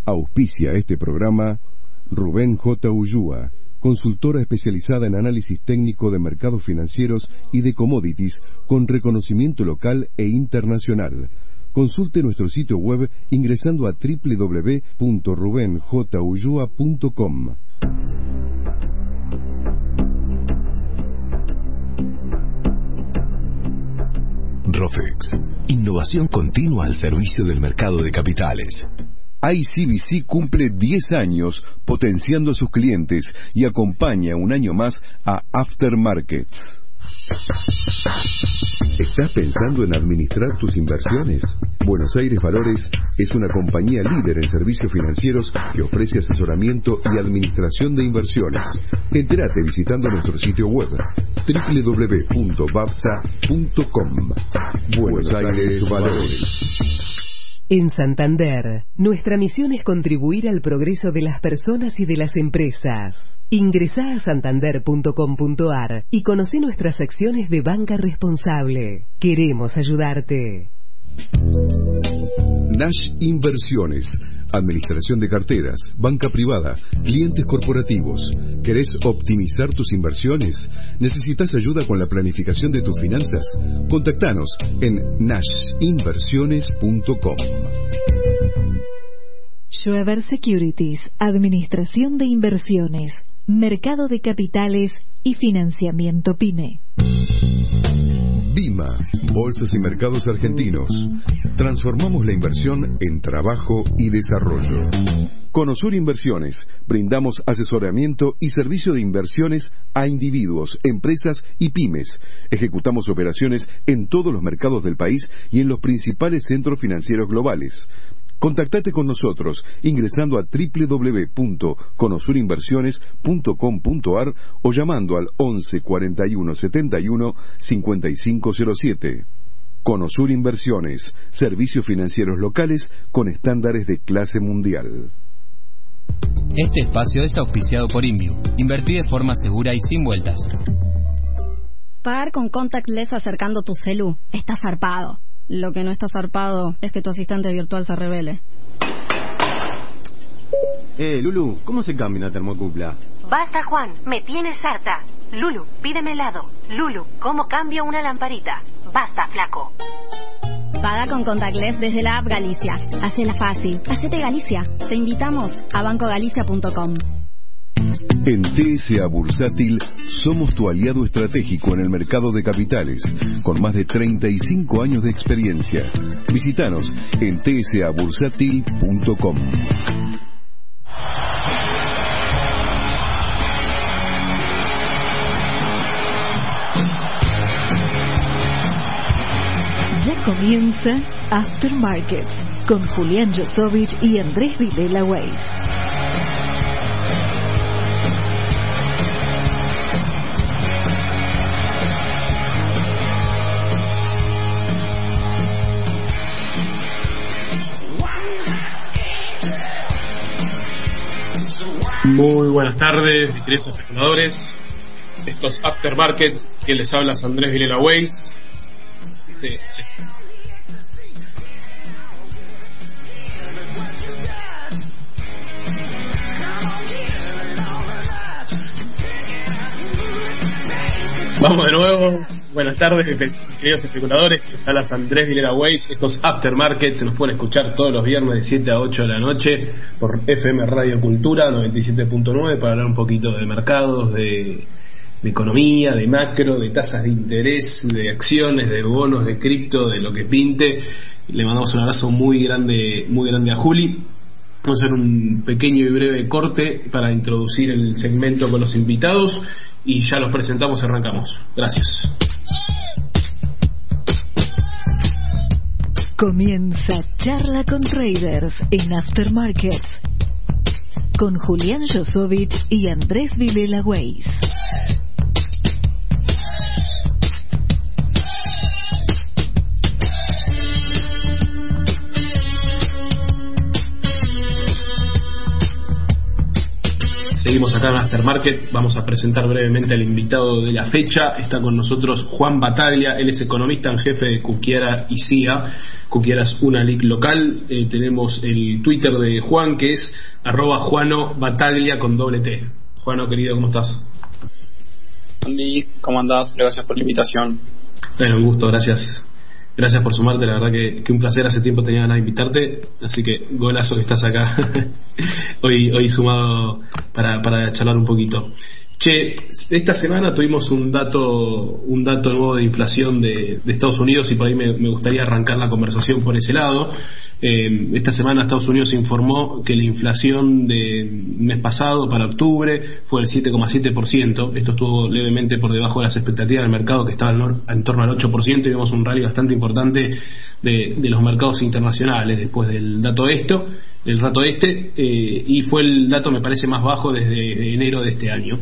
Auspicia este programa Rubén J. Ulloa, consultora especializada en análisis técnico de mercados financieros y de commodities con reconocimiento local e internacional. Consulte nuestro sitio web ingresando a www.rubenjulloa.com. Rofex, innovación continua al servicio del mercado de capitales. ICBC cumple 10 años potenciando a sus clientes y acompaña un año más a Aftermarkets. ¿Estás pensando en administrar tus inversiones? Buenos Aires Valores es una compañía líder en servicios financieros que ofrece asesoramiento y administración de inversiones. Entérate visitando nuestro sitio web www.babsa.com. Buenos Aires Valores. En Santander, nuestra misión es contribuir al progreso de las personas y de las empresas. Ingresá a santander.com.ar y conoce nuestras acciones de banca responsable. Queremos ayudarte. Nash Inversiones, administración de carteras, banca privada, clientes corporativos. ¿Querés optimizar tus inversiones? ¿Necesitas ayuda con la planificación de tus finanzas? Contactanos en nashinversiones.com. Schweber Securities, administración de inversiones, mercado de capitales y financiamiento PYME. Bima, Bolsas y Mercados Argentinos. Transformamos la inversión en trabajo y desarrollo. Conosur Inversiones. Brindamos asesoramiento y servicio de inversiones a individuos, empresas y pymes. Ejecutamos operaciones en todos los mercados del país y en los principales centros financieros globales. Contactate con nosotros ingresando a www.conosurinversiones.com.ar o llamando al 11 41 71 5507. Conosur Inversiones, servicios financieros locales con estándares de clase mundial. Este espacio es auspiciado por Inviu. Invertí de forma segura y sin vueltas. Pagar con contactless acercando tu celu está zarpado. Lo que no está zarpado es que tu asistente virtual se revele. Lulu, ¿cómo se cambia una termocupla? Basta, Juan, me tienes harta. Lulu, pídeme helado. Lulu, ¿cómo cambio una lamparita? Basta, flaco. Paga con contactless desde la app Galicia. Hacela fácil. Hacete Galicia. Te invitamos a bancogalicia.com. En TSA Bursátil somos tu aliado estratégico en el mercado de capitales, con más de 35 años de experiencia. Visítanos en tsabursátil.com. Ya comienza Aftermarket con Julián Josovich y Andrés Vilela Weiss. Muy buenas tardes, mis queridos especuladores. Estos Aftermarkets, que les habla es Andrés Vilela Weiss. Sí. Vamos de nuevo. Buenas tardes, mis queridos especuladores. Les habla Andrés Vilela Weiss. Estos Aftermarkets se los pueden escuchar todos los viernes de 7 a 8 de la noche por FM Radio Cultura 97.9 para hablar un poquito de mercados, de economía, de macro, de tasas de interés, de acciones, de bonos, de cripto, de lo que pinte. Le mandamos un abrazo muy grande a Juli. Vamos a hacer un pequeño y breve corte para introducir el segmento con los invitados y ya los presentamos y arrancamos. Gracias. Comienza Charla con Traders en Aftermarkets con Julián Josovich y Andrés Vilela Weiss. Seguimos acá en Aftermarket. Vamos a presentar brevemente al invitado de la fecha. Está con nosotros Juan Bataglia. Él es economista en jefe de Cookiara y CIA. Cookiara es una LIC local. Tenemos el Twitter de Juan, que es @JuanoBataglia con doble T. Juano, querido, ¿cómo estás? Andy, ¿cómo andás? Gracias por la invitación. Bueno, un gusto, gracias. Gracias por sumarte, la verdad que un placer. Hace tiempo tenía ganas de invitarte, así que golazo que estás acá hoy sumado para charlar un poquito. Che, esta semana tuvimos un dato nuevo de inflación de Estados Unidos, y por ahí me gustaría arrancar la conversación por ese lado. Esta semana Estados Unidos informó que la inflación del mes pasado para octubre fue el 7,7%. Esto estuvo levemente por debajo de las expectativas del mercado, que estaba en torno al 8%, y vimos un rally bastante importante de los mercados internacionales después del dato y fue el dato, me parece, más bajo desde enero de este año.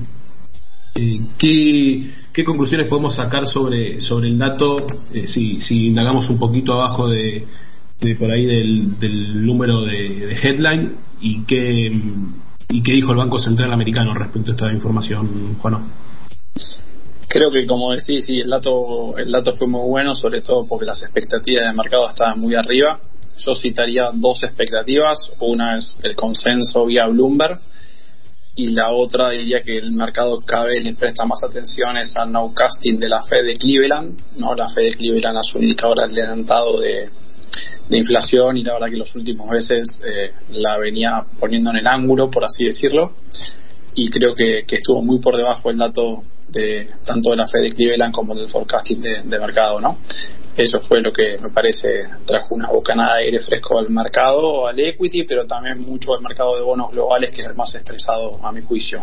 ¿Qué conclusiones podemos sacar sobre el dato si indagamos un poquito abajo de por ahí del número de headline, y qué dijo el Banco Central Americano respecto a esta información, Juan? Creo que, como decís, sí, el dato fue muy bueno, sobre todo porque las expectativas del mercado estaban muy arriba. Yo citaría dos expectativas. Una es el consenso vía Bloomberg, y la otra diría que el mercado cada vez les presta más atención es al nowcasting de la Fed de Cleveland, ¿no? La Fed de Cleveland es un indicador adelantado de inflación, y la verdad que los últimos meses la venía poniendo en el ángulo, por así decirlo, y creo que estuvo muy por debajo el dato de tanto de la Fed de Cleveland como del forecasting de mercado, ¿no? Eso fue lo que me parece trajo una bocanada de aire fresco al mercado, al equity, pero también mucho al mercado de bonos globales, que es el más estresado a mi juicio.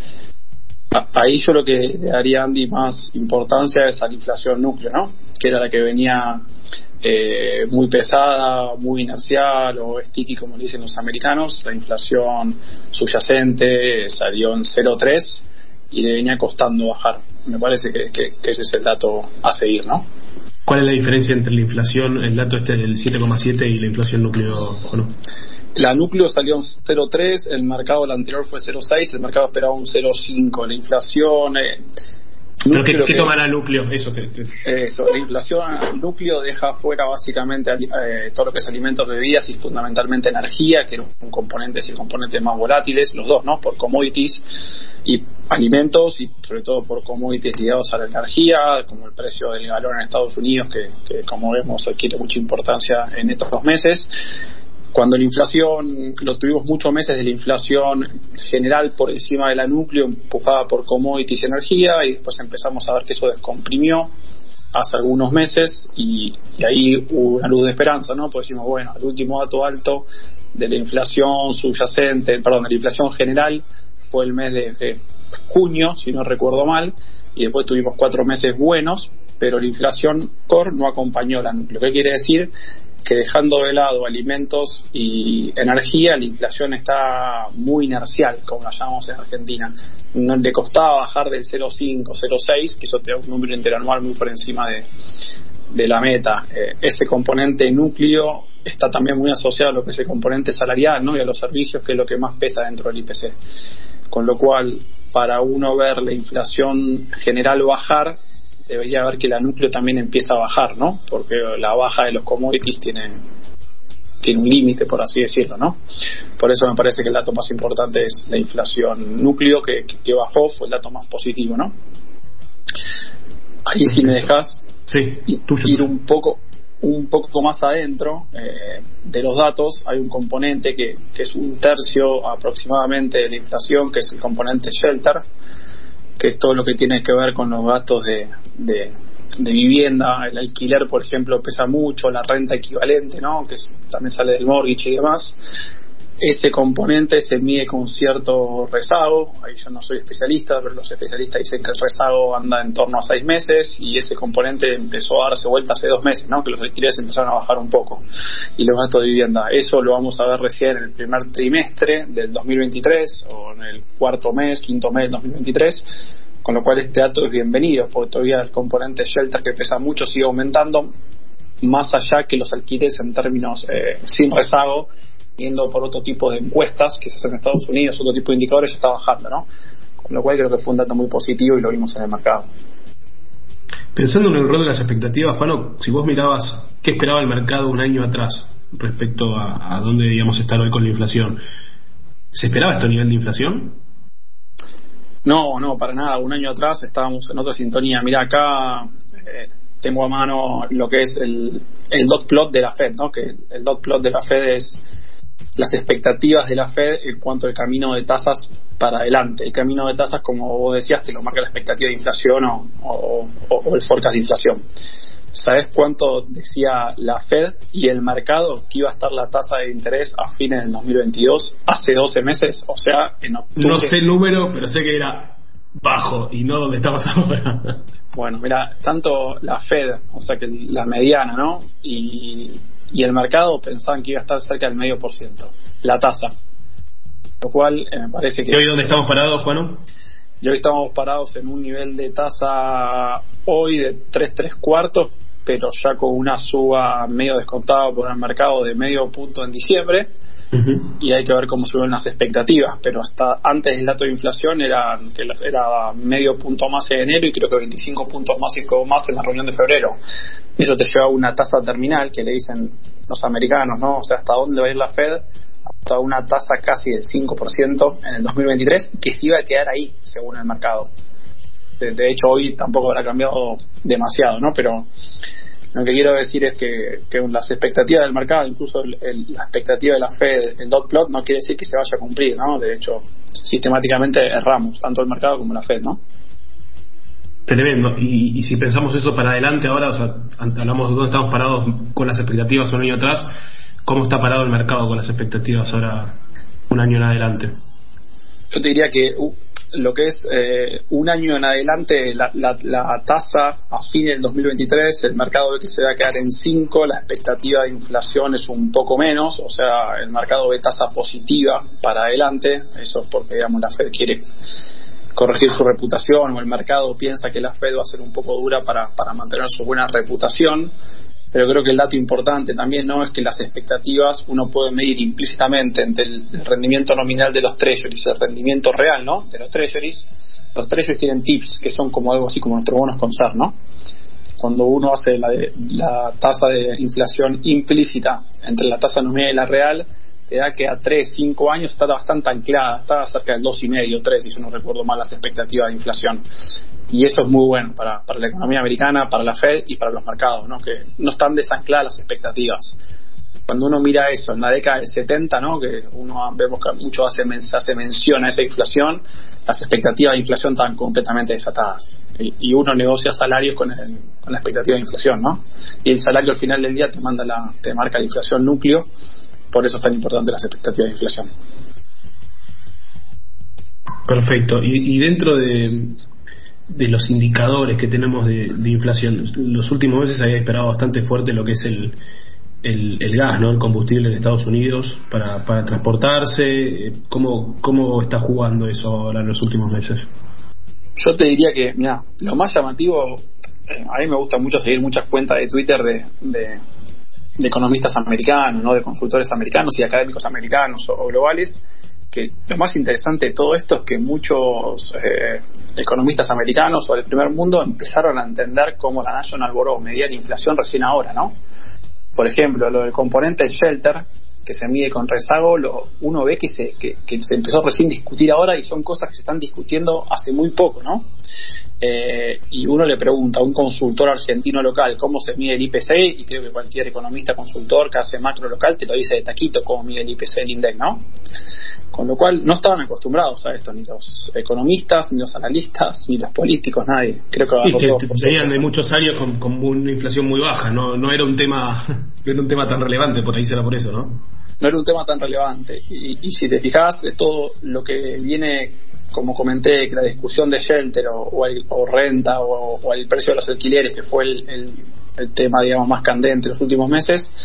Ahí yo lo que le daría, Andy, más importancia es a la inflación núcleo, ¿no? Que era la que venía muy pesada, muy inercial, o sticky, como le dicen los americanos. La inflación subyacente salió en 0,3 y le venía costando bajar. Me parece que ese es el dato a seguir, ¿no? ¿Cuál es la diferencia entre la inflación, el dato del 7,7, y la inflación núcleo, o no? La núcleo salió en 0,3, el mercado, el anterior fue 0,6, el mercado esperaba un 0,5. La inflación... ¿Pero qué tomará el núcleo? Eso, la inflación núcleo deja fuera básicamente todo lo que es alimentos, bebidas y fundamentalmente energía, que es un componente, es el componente más volátiles, los dos, ¿no? Por commodities y alimentos, y sobre todo por commodities ligados a la energía, como el precio del galón en Estados Unidos, que como vemos adquiere mucha importancia en estos 2 meses. Cuando la inflación, lo tuvimos muchos meses de la inflación general por encima de la núcleo, empujada por commodities y energía, y después empezamos a ver que eso descomprimió hace algunos meses, y ahí hubo una luz de esperanza, ¿no? Pues decimos, bueno, el último dato alto de la inflación de la inflación general fue el mes de junio, si no recuerdo mal, y después tuvimos 4 meses buenos, pero la inflación core no acompañó la núcleo. ¿Qué quiere decir? Que dejando de lado alimentos y energía, la inflación está muy inercial, como la llamamos en Argentina. No le costaba bajar del 0,5, 0,6, que eso te da un número interanual muy por encima de la meta. Ese componente núcleo está también muy asociado a lo que es el componente salarial, ¿no? Y a los servicios, que es lo que más pesa dentro del IPC. Con lo cual, para uno ver la inflación general bajar, debería ver que la núcleo también empieza a bajar, ¿no? Porque la baja de los commodities tiene un límite, por así decirlo, ¿no? Por eso me parece que el dato más importante es la inflación núcleo, que bajó, fue el dato más positivo, ¿no? Ahí, si me dejas ir un poco más adentro de los datos, hay un componente que es 1/3 aproximadamente de la inflación, que es el componente shelter, que es todo lo que tiene que ver con los gastos de vivienda. El alquiler, por ejemplo, pesa mucho, la renta equivalente, ¿no? Que también sale del mortgage y demás. Ese componente se mide con cierto rezago. Ahí yo no soy especialista, pero los especialistas dicen que el rezago anda en torno a 6 meses, y ese componente empezó a darse vuelta hace 2 meses, ¿no? Que los alquileres empezaron a bajar un poco, y los gastos de vivienda. Eso lo vamos a ver recién en el primer trimestre del 2023, o en el quinto mes del 2023, con lo cual este dato es bienvenido, porque todavía el componente shelter, que pesa mucho, sigue aumentando, más allá que los alquileres en términos sin rezago yendo por otro tipo de encuestas que se hacen en Estados Unidos, otro tipo de indicadores, está bajando, ¿no? Con lo cual creo que fue un dato muy positivo y lo vimos en el mercado. Pensando en el rol de las expectativas, Juano, si vos mirabas qué esperaba el mercado un año atrás respecto a dónde debíamos estar hoy con la inflación, ¿se esperaba este nivel de inflación? No, para nada. Un año atrás estábamos en otra sintonía. Mira, acá tengo a mano lo que es el dot plot de la Fed, ¿no? Que el dot plot de la Fed es las expectativas de la Fed en cuanto al camino de tasas para adelante. El camino de tasas, como vos decías, te lo marca la expectativa de inflación o el forecast de inflación. ¿Sabés cuánto decía la Fed y el mercado que iba a estar la tasa de interés a fines del 2022? Hace 12 meses, o sea, en octubre. No sé el número, pero sé que era bajo y no donde estamos ahora. Bueno, mira, tanto la Fed, o sea que la mediana, ¿no? Y el mercado pensaban que iba a estar cerca del 0,5%, la tasa. Lo cual me parece que... ¿Y hoy dónde estamos parados, Juan? Y hoy estamos parados en un nivel de tasa hoy de 3,75, pero ya con una suba medio descontada por el mercado de medio punto en diciembre. Y hay que ver cómo suben las expectativas, pero hasta antes del dato de inflación era medio punto más en enero y creo que 25 puntos más en la reunión de febrero. Eso te lleva a una tasa terminal que le dicen los americanos, ¿no? O sea, hasta dónde va a ir la Fed, hasta una tasa casi del 5% en el 2023, que se iba a quedar ahí según el mercado. De hecho hoy tampoco habrá cambiado demasiado, ¿no? Pero lo que quiero decir es que las expectativas del mercado, incluso la expectativa de la Fed, el dot plot, no quiere decir que se vaya a cumplir, ¿no? De hecho, sistemáticamente erramos, tanto el mercado como la Fed, ¿no? Tremendo. Y si pensamos eso para adelante ahora, o sea, hablamos de dónde estamos parados con las expectativas un año atrás, ¿cómo está parado el mercado con las expectativas ahora un año en adelante? Yo te diría que lo que es un año en adelante, la tasa a fin del 2023, el mercado ve que se va a quedar en 5, la expectativa de inflación es un poco menos, o sea, el mercado ve tasa positiva para adelante, eso es porque, digamos, la Fed quiere corregir su reputación, o el mercado piensa que la Fed va a ser un poco dura para mantener su buena reputación. Pero creo que el dato importante también, ¿no?, es que las expectativas uno puede medir implícitamente entre el rendimiento nominal de los treasuries y el rendimiento real, ¿no?, de los treasuries. Los treasuries tienen tips que son como algo así como nuestros bonos con SAR, ¿no? Cuando uno hace la tasa de inflación implícita entre la tasa nominal y la real, te da que a 3-5 años está bastante anclada, está cerca del 2,5, 3, si yo no recuerdo mal las expectativas de inflación. Y eso es muy bueno para la economía americana, para la Fed y para los mercados, ¿no?, que no están desancladas las expectativas. Cuando uno mira eso en la década del 70, ¿no?, que vemos que mucho se hace mención a esa inflación, las expectativas de inflación estaban completamente desatadas. Y uno negocia salarios con la expectativa de inflación, ¿no? Y el salario al final del día te marca la inflación núcleo. Por eso es tan importante las expectativas de inflación. Perfecto. Y dentro de los indicadores que tenemos de inflación, los últimos meses había esperado bastante fuerte lo que es el gas, ¿no?, el combustible de Estados Unidos para transportarse. ¿Cómo está jugando eso ahora en los últimos meses? Yo te diría que, mira, lo más llamativo, a mí me gusta mucho seguir muchas cuentas de Twitter de economistas americanos, ¿no?, de consultores americanos y académicos americanos o globales, que lo más interesante de todo esto es que muchos economistas americanos o del primer mundo empezaron a entender cómo la National Bureau medía la inflación recién ahora, ¿no? Por ejemplo, lo del componente shelter, que se mide con rezago, uno ve que se empezó recién a discutir ahora y son cosas que se están discutiendo hace muy poco, ¿no? Y uno le pregunta a un consultor argentino local cómo se mide el IPC, y creo que cualquier economista consultor que hace macro local te lo dice de taquito cómo mide el IPC del INDEC, ¿no? Con lo cual no estaban acostumbrados a esto, ni los economistas, ni los analistas, ni los políticos, nadie. Creo que venían de muchos años con una inflación muy baja, no era un tema tan relevante, por ahí será por eso, ¿no? No era un tema tan relevante. Y si te fijas, de todo lo que viene, como comenté, que la discusión de shelter o renta o el precio de los alquileres, que fue el tema, digamos, más candente en los últimos meses,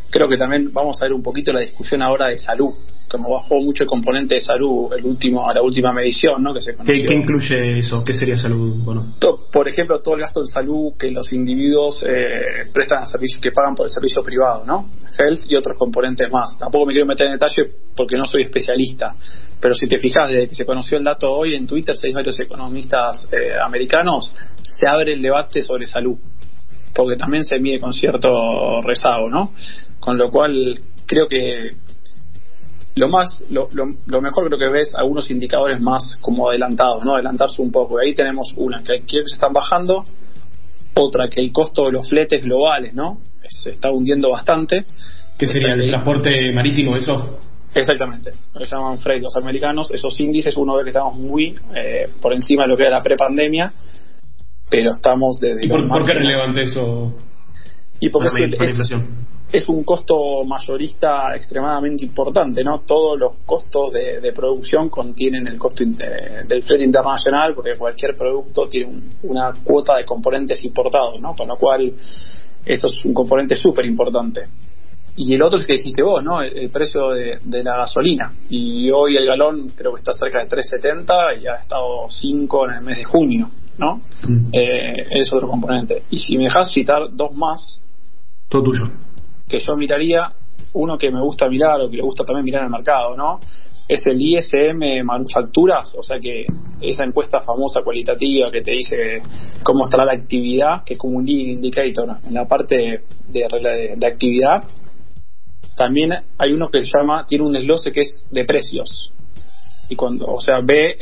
Creo que también vamos a ver un poquito la discusión ahora de salud, como bajó mucho el componente de salud la última medición, ¿no? Que se conoció. ¿Qué incluye eso? ¿Qué sería salud? Bueno. Por ejemplo, todo el gasto en salud que los individuos prestan a servicios, que pagan por el servicio privado, ¿no? Health y otros componentes más. Tampoco me quiero meter en detalle porque no soy especialista, pero si te fijas, desde que se conoció el dato hoy en Twitter, hay varios economistas americanos, se abre el debate sobre salud, porque también se mide con cierto rezago, ¿no? Con lo cual creo que lo mejor creo que ves algunos indicadores más como adelantados, ¿no? Adelantarse un poco. Ahí tenemos una que se están bajando, otra que el costo de los fletes globales, ¿no? Se está hundiendo bastante. ¿Qué sería el transporte marítimo, eso? Exactamente, lo que llaman freight los americanos. Esos índices uno ve que estamos muy por encima de lo que era la prepandemia, pero estamos desde... ¿Y por qué es relevante eso? Y porque es un costo mayorista extremadamente importante, ¿no? Todos los costos de producción contienen el costo del flete internacional, porque cualquier producto tiene una cuota de componentes importados, ¿no? Con lo cual eso es un componente súper importante. Y el otro es que dijiste vos, ¿no? El precio de la gasolina. Y hoy el galón creo que está cerca de 3.70 y ha estado 5 en el mes de junio, ¿no? Es otro componente. Y si me dejas citar dos más, todo tuyo, que yo miraría, uno que me gusta mirar o que le gusta también mirar en el mercado, ¿no? Es el ISM Manufacturas, o sea que esa encuesta famosa cualitativa que te dice cómo estará la actividad, que es como un leading indicator en la parte de actividad. También hay uno que se llama, tiene un desglose que es de precios, y cuando, o sea, ve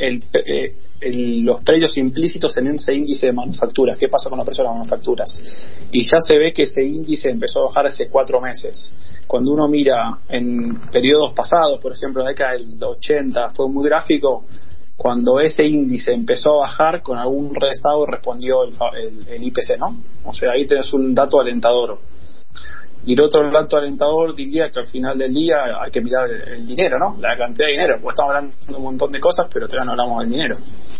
los precios implícitos en ese índice de manufacturas, qué pasa con los precios de las manufacturas, y ya se ve que ese índice empezó a bajar hace 4 meses. Cuando uno mira en periodos pasados, por ejemplo la década del 80 fue muy gráfico, cuando ese índice empezó a bajar, con algún rezago respondió el IPC, ¿no? O sea, ahí tenés un dato alentador. Y el otro dato alentador diría que al final del día hay que mirar el dinero, ¿no? La cantidad de dinero, porque estamos hablando de un montón de cosas, pero todavía no hablamos del dinero.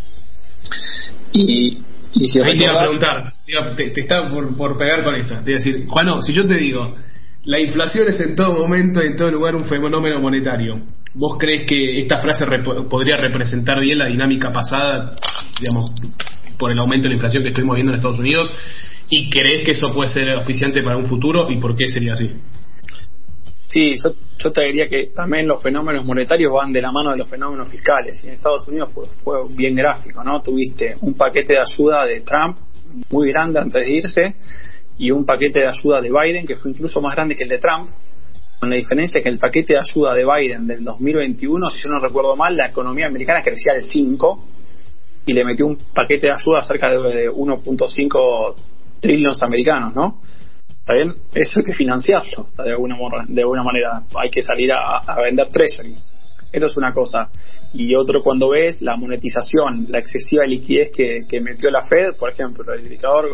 Y si ahí te iba a preguntar, te estaba por pegar con esa. Te iba a decir, Juano, si yo te digo, la inflación es en todo momento y en todo lugar un fenómeno monetario, ¿vos crees que esta frase podría representar bien la dinámica pasada, digamos, por el aumento de la inflación que estuvimos viendo en Estados Unidos? ¿Y crees que eso puede ser auspiciante para un futuro? ¿Y por qué sería así? Sí, yo te diría que también los fenómenos monetarios van de la mano de los fenómenos fiscales. Y en Estados Unidos fue bien gráfico, ¿no? Tuviste un paquete de ayuda de Trump muy grande antes de irse, y un paquete de ayuda de Biden que fue incluso más grande que el de Trump, con la diferencia que el paquete de ayuda de Biden del 2021, si yo no recuerdo mal, la economía americana crecía del 5, y le metió un paquete de ayuda cerca de 1.5 trillones americanos, ¿no? ¿Está bien? Eso hay que financiarlo, de alguna manera. Hay que salir a vender treasury. Esto es una cosa. Y otro, cuando ves la monetización, la excesiva liquidez que metió la Fed, por ejemplo, el indicador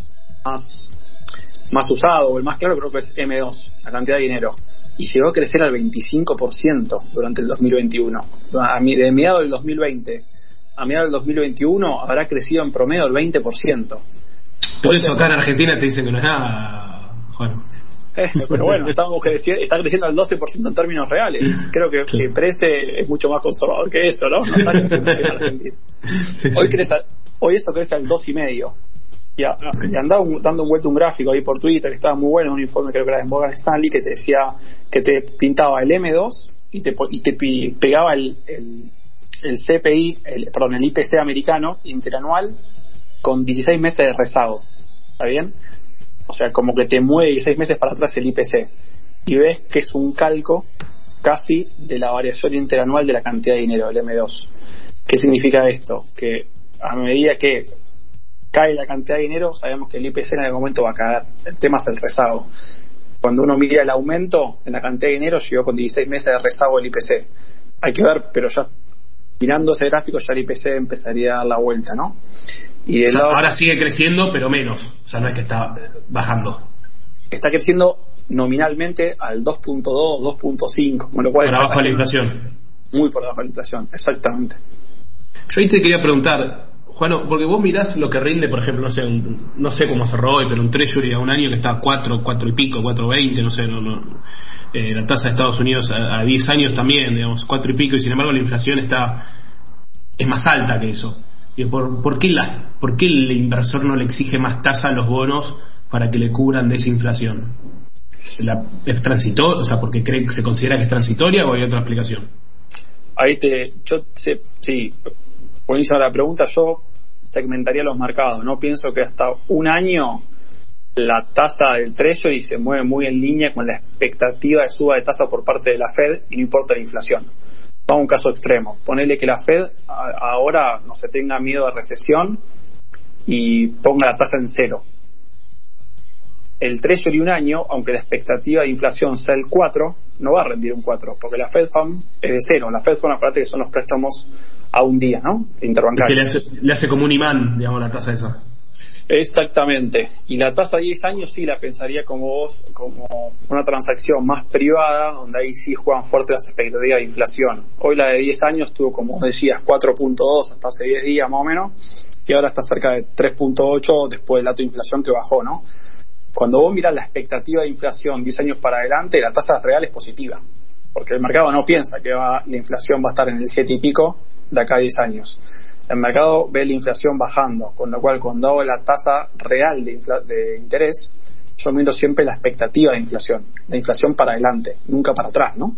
más usado, o el más claro, creo que es M2, la cantidad de dinero. Y llegó a crecer al 25% durante el 2021. De mediados del 2020 a mediados del 2021 habrá crecido en promedio el 20%. Por eso acá en Argentina te dicen que no es nada, Juan. Pero bueno, está creciendo al 12% en términos reales. Creo que Prece es mucho más conservador que eso, ¿no? No está creciendo en Argentina. Sí. Hoy esto crece al 2,5%. Y andaba dando vuelta un gráfico ahí por Twitter que estaba muy bueno, un informe creo que era de Morgan Stanley, que te decía, que te pintaba el M2 y te pegaba el CPI, el IPC americano interanual con 16 meses de rezago. ¿Está bien? O sea, como que te mueve 16 meses para atrás el IPC, y ves que es un calco casi de la variación interanual de la cantidad de dinero del M2. ¿Qué significa esto? Que a medida que cae la cantidad de dinero, sabemos que el IPC en algún momento va a caer. El tema es el rezago. Cuando uno mira el aumento en la cantidad de dinero, llegó con 16 meses de rezago el IPC. Hay que ver, pero ya mirando ese gráfico ya el IPC empezaría a dar la vuelta, ¿no? Y o sea, ahora sigue creciendo, pero menos. O sea, no es que está bajando. Está creciendo nominalmente al 2.2, 2.5, con lo cual por abajo de la inflación. Muy por debajo de la inflación, exactamente. Yo ahí te quería preguntar, Juano, porque vos mirás lo que rinde, por ejemplo, no sé cómo cerró hoy, pero un Treasury a un año que está 4 y pico, 4.20, no sé, la tasa de Estados Unidos a 10 años también, digamos, 4 y pico, y sin embargo la inflación es más alta que eso. Y ¿por qué el inversor no le exige más tasa a los bonos para que le cubran de esa inflación? ¿Es transitorio? O sea, ¿porque cree que se considera que es transitoria o hay otra explicación? Sí, buenísima la pregunta. Yo segmentaría los mercados, ¿no? Pienso que hasta un año la tasa del Treasury se mueve muy en línea con la expectativa de suba de tasa por parte de la Fed y no importa la inflación. Vamos a un caso extremo. Ponele que la Fed ahora no se tenga miedo de recesión y ponga la tasa en 0. El Treasury un año, aunque la expectativa de inflación sea el 4, no va a rendir un 4, porque la Fed Fund es de 0. La Fed Fund, aparte que son los préstamos a un día, ¿no? Interbancarios. Es que le hace como un imán, digamos, la tasa esa. Exactamente. Y la tasa de 10 años sí la pensaría como vos, como una transacción más privada, donde ahí sí juegan fuerte las expectativas de inflación. Hoy la de 10 años tuvo, como decías, 4.2 hasta hace 10 días más o menos, y ahora está cerca de 3.8 después del dato de inflación que bajó, ¿no? Cuando vos mirás la expectativa de inflación 10 años para adelante, la tasa real es positiva, porque el mercado no piensa que la inflación va a estar en el 7 y pico de acá a 10 años. El mercado ve la inflación bajando, con lo cual cuando hago la tasa real de interés, yo miro siempre la expectativa de inflación, la inflación para adelante, nunca para atrás, ¿no?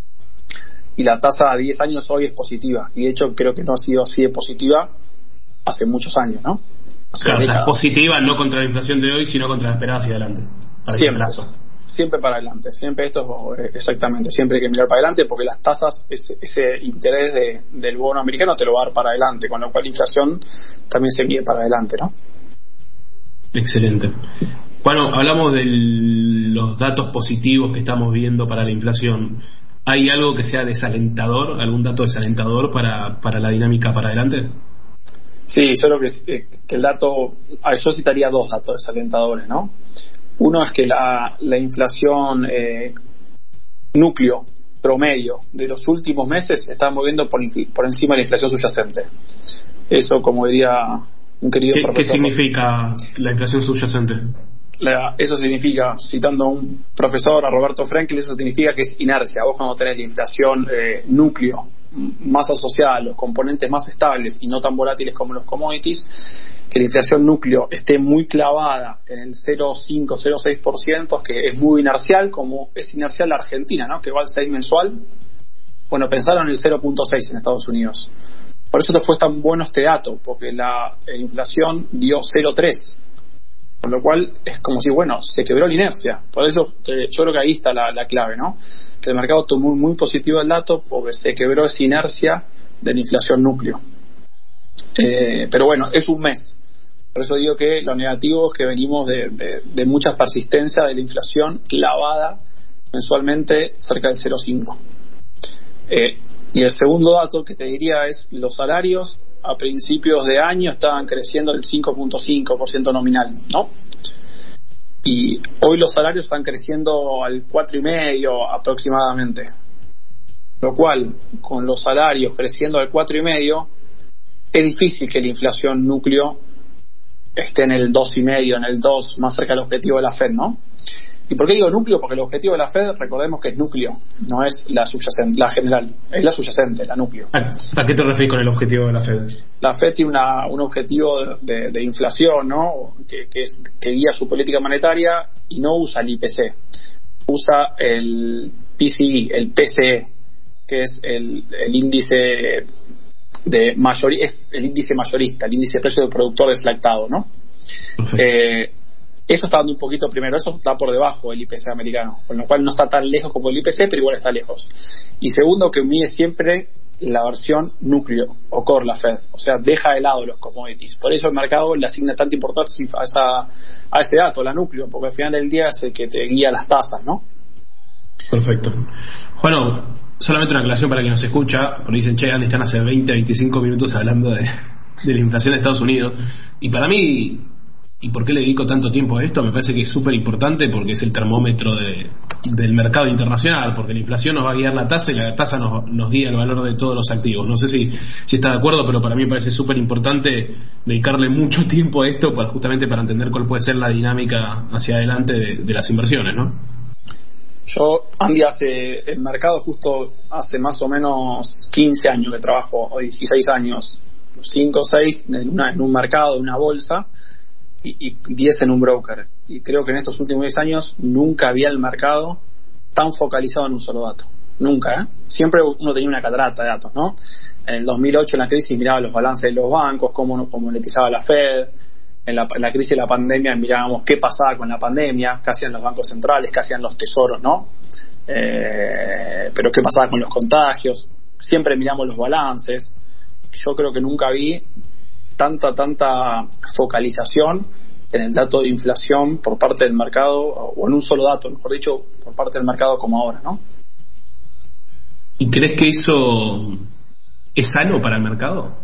Y la tasa a 10 años hoy es positiva, y de hecho creo que no ha sido así de positiva hace muchos años, ¿no? Claro, o sea, es positiva no contra la inflación de hoy, sino contra la esperada hacia adelante. Siempre para adelante, siempre exactamente, siempre hay que mirar para adelante, porque las tasas, ese interés del bono americano te lo va a dar para adelante, con lo cual la inflación también se guía para adelante, ¿no? Excelente. Bueno, hablamos de los datos positivos que estamos viendo para la inflación. ¿Hay algo que sea desalentador, algún dato desalentador para la dinámica para adelante? Sí, yo creo que el dato, yo citaría 2 datos desalentadores, ¿no? Uno es que la inflación núcleo promedio de los últimos meses se está moviendo por encima de la inflación subyacente. Eso, como diría un querido profesor. ¿Qué significa la inflación subyacente? Eso significa, citando a un profesor, a Roberto Frankl, eso significa que es inercia. Vos cuando tenés la inflación núcleo más asociada a los componentes más estables y no tan volátiles como los commodities, que la inflación núcleo esté muy clavada en el 0,5, 0,6%, que es muy inercial, como es inercial la Argentina, ¿no? Que va al 6 mensual. Bueno, pensaron en el 0,6 en Estados Unidos. Por eso te fue tan bueno este dato, porque la inflación dio 0,3. Con lo cual es como si, se quebró la inercia. Por eso yo creo que ahí está la clave, ¿no? Que el mercado tomó muy positivo el dato porque se quebró esa inercia de la inflación núcleo. Pero bueno, es un mes. Por eso digo que lo negativo es que venimos de mucha persistencia de la inflación clavada mensualmente cerca del 0,5. Y el segundo dato que te diría es los salarios a principios de año estaban creciendo el 5.5% nominal, ¿no? Y hoy los salarios están creciendo al 4,5% aproximadamente. Lo cual, con los salarios creciendo al 4,5%, es difícil que la inflación núcleo esté en el 2,5%, en el 2%, más cerca del objetivo de la Fed, ¿no? ¿Y por qué digo núcleo? Porque el objetivo de la Fed, recordemos que es núcleo, no es la subyacente, la general, es la subyacente, la núcleo. ¿A qué te refieres con el objetivo de la Fed? La Fed tiene un objetivo de inflación, ¿no? Que guía su política monetaria y no usa el IPC, usa el PCE, el PCE, que es el índice es el índice mayorista, el índice de precio del productor deflactado, ¿no? Eso está dando un poquito primero, eso está por debajo del IPC americano, con lo cual no está tan lejos como el IPC, pero igual está lejos. Y segundo, que mide siempre la versión núcleo o core la Fed, o sea, deja de lado los commodities. Por eso el mercado le asigna tanta importancia a ese dato, la núcleo, porque al final del día es el que te guía las tasas, ¿no? Perfecto. Bueno, solamente una aclaración para quien nos escucha, porque dicen, Andy, están hace 20, 25 minutos hablando de la inflación de Estados Unidos, y para mí ¿Y por qué le dedico tanto tiempo a esto? Me parece que es súper importante porque es el termómetro del mercado internacional, porque la inflación nos va a guiar la tasa y la tasa nos guía el valor de todos los activos. No sé si está de acuerdo, pero para mí me parece súper importante dedicarle mucho tiempo a esto justamente para entender cuál puede ser la dinámica hacia adelante de las inversiones, ¿no? Yo, Andy, el mercado justo hace más o menos 15 años que trabajo, o 16 años, 5 o 6 en un mercado, en una bolsa, y 10 en un broker. Y creo que en estos últimos 10 años nunca había el mercado tan focalizado en un solo dato. Nunca, ¿eh? Siempre uno tenía una catarata de datos, ¿no? En el 2008, en la crisis, miraba los balances de los bancos, cómo monetizaba la Fed. En la crisis de la pandemia mirábamos qué pasaba con la pandemia, qué hacían los bancos centrales, qué hacían los tesoros, ¿no? Pero qué pasaba con los contagios. Siempre miramos los balances. Yo creo que nunca vi tanta focalización en el dato de inflación por parte del mercado, o en un solo dato, mejor dicho, por parte del mercado como ahora, ¿no? ¿Y crees que eso es sano para el mercado?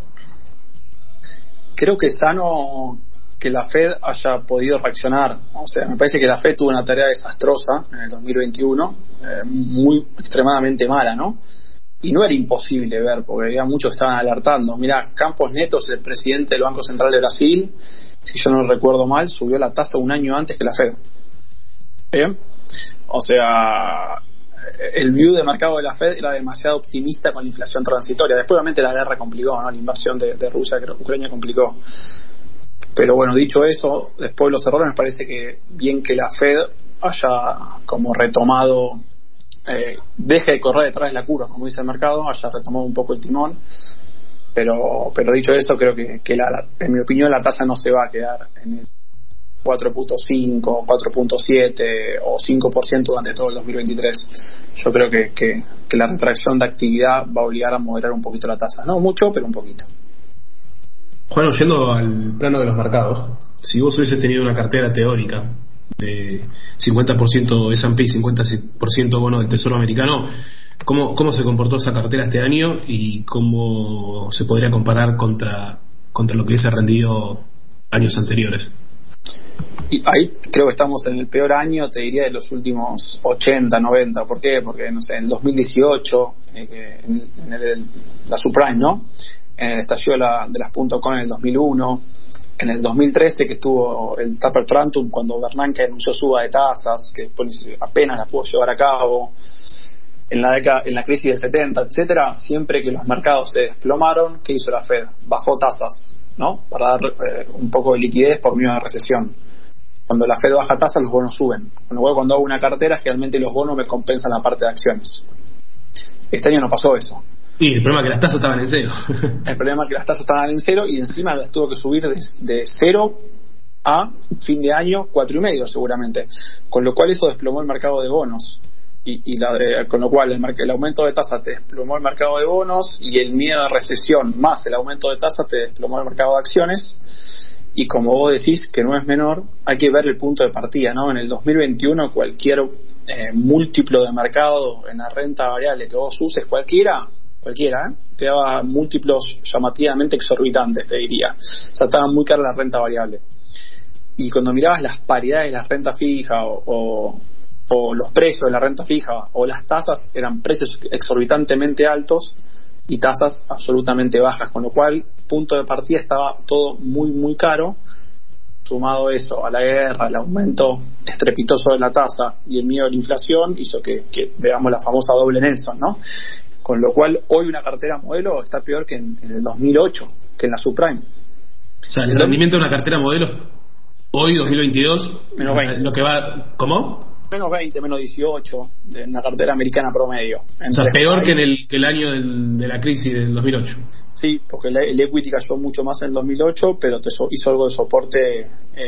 Creo que es sano que la Fed haya podido reaccionar. O sea, me parece que la Fed tuvo una tarea desastrosa en el 2021, muy extremadamente mala, ¿no? Y no era imposible ver, porque había muchos que estaban alertando. Mirá, Campos Netos, el presidente del Banco Central de Brasil, si yo no recuerdo mal, subió la tasa un año antes que la Fed. ¿Bien? O sea, el view de mercado de la Fed era demasiado optimista con la inflación transitoria. Después, obviamente, la guerra complicó, ¿no? La invasión de Rusia a Ucrania complicó. Pero bueno, dicho eso, después de los errores, me parece que bien que la Fed haya como retomado, deje de correr detrás de la curva, como dice el mercado, haya retomado un poco el timón. Pero dicho eso, creo que en mi opinión la tasa no se va a quedar en el 4.5, 4.7 o 5% durante todo el 2023. Yo creo que la retracción de actividad va a obligar a moderar un poquito la tasa. No mucho, pero un poquito. Juan, yendo al plano de los mercados, si vos hubieses tenido una cartera teórica de 50% S&P y 50% bono del Tesoro americano, ¿cómo se comportó esa cartera este año y cómo se podría comparar contra lo que hubiese rendido años anteriores? Y ahí creo que estamos en el peor año, te diría, de los últimos 80, 90. ¿Por qué? Porque, no sé, en el 2018, la subprime, ¿no? En el estallido de las .com en el 2001, en el 2013 que estuvo el Taper Tantrum cuando Bernanke anunció suba de tasas, que después apenas la pudo llevar a cabo, en la crisis del 70, etcétera. Siempre que los mercados se desplomaron, ¿qué hizo la Fed? Bajó tasas, ¿no? Para dar un poco de liquidez por miedo de recesión. Cuando la Fed baja tasas, los bonos suben. Con lo cual, cuando hago una cartera, generalmente los bonos me compensan la parte de acciones. Este año no pasó eso. Sí, el problema es que las tasas estaban en cero. El problema es que las tasas estaban en cero y encima las tuvo que subir de cero a fin de año 4,5 seguramente. Con lo cual eso desplomó el mercado de bonos. Con lo cual el aumento de tasa te desplomó el mercado de bonos y el miedo de recesión más el aumento de tasa te desplomó el mercado de acciones. Y como vos decís, que no es menor, hay que ver el punto de partida, ¿no? En el 2021 cualquier múltiplo de mercado en la renta variable que vos uses, cualquiera, te daba múltiplos llamativamente exorbitantes, te diría. O sea, estaba muy cara la renta variable. Y cuando mirabas las paridades de la renta fija o los precios de la renta fija o las tasas, eran precios exorbitantemente altos y tasas absolutamente bajas, con lo cual punto de partida estaba todo muy muy caro. Sumado eso a la guerra, el aumento estrepitoso de la tasa y el miedo a la inflación hizo que veamos la famosa doble Nelson, ¿no? Con lo cual hoy una cartera modelo está peor que en el 2008, que en la subprime. O sea, el rendimiento de una cartera modelo hoy 2022 menos 20. Lo que va, ¿cómo? Menos 20, menos 18 de una cartera americana promedio. O sea, peor que el año de la crisis del 2008. Sí, porque el equity cayó mucho más en el 2008, pero hizo algo de soporte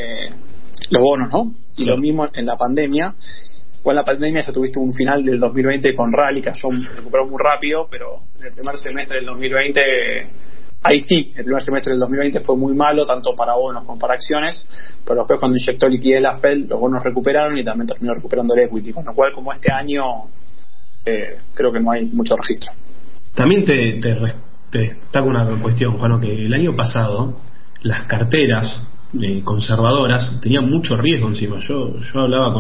los bonos, ¿no? Y lo mismo en la pandemia. En la pandemia ya tuviste un final del 2020 con rally, recuperó muy rápido, pero en el primer semestre del 2020, ahí sí, el primer semestre del 2020 fue muy malo, tanto para bonos como para acciones, pero después cuando inyectó liquidez la Fed, los bonos recuperaron y también terminó recuperando el equity, con lo cual como este año creo que no hay mucho registro. También te destaco una cuestión, Juan, que el año pasado las carteras conservadoras tenían mucho riesgo encima. Yo hablaba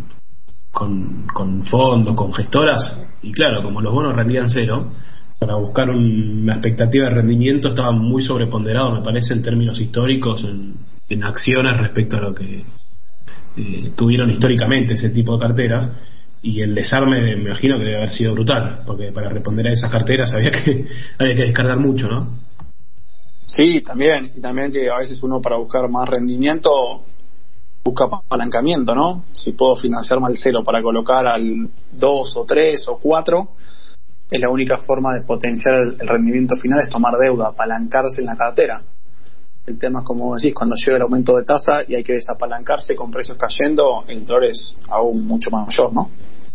con fondos, con gestoras, y claro, como los bonos rendían cero, para buscar una expectativa de rendimiento estaban muy sobreponderados, me parece, en términos históricos, en acciones respecto a lo que tuvieron históricamente ese tipo de carteras. Y el desarme me imagino que debe haber sido brutal, porque para responder a esas carteras había que descargar mucho, ¿no? Sí, también, y también que a veces uno, para buscar más rendimiento, busca apalancamiento, ¿no? Si puedo financiarme al cero para colocar al 2 o 3 o 4, es la única forma de potenciar el rendimiento final, es tomar deuda, apalancarse en la cartera. El tema es, como decís, cuando llega el aumento de tasa y hay que desapalancarse con precios cayendo, el dolor es aún mucho mayor, ¿no?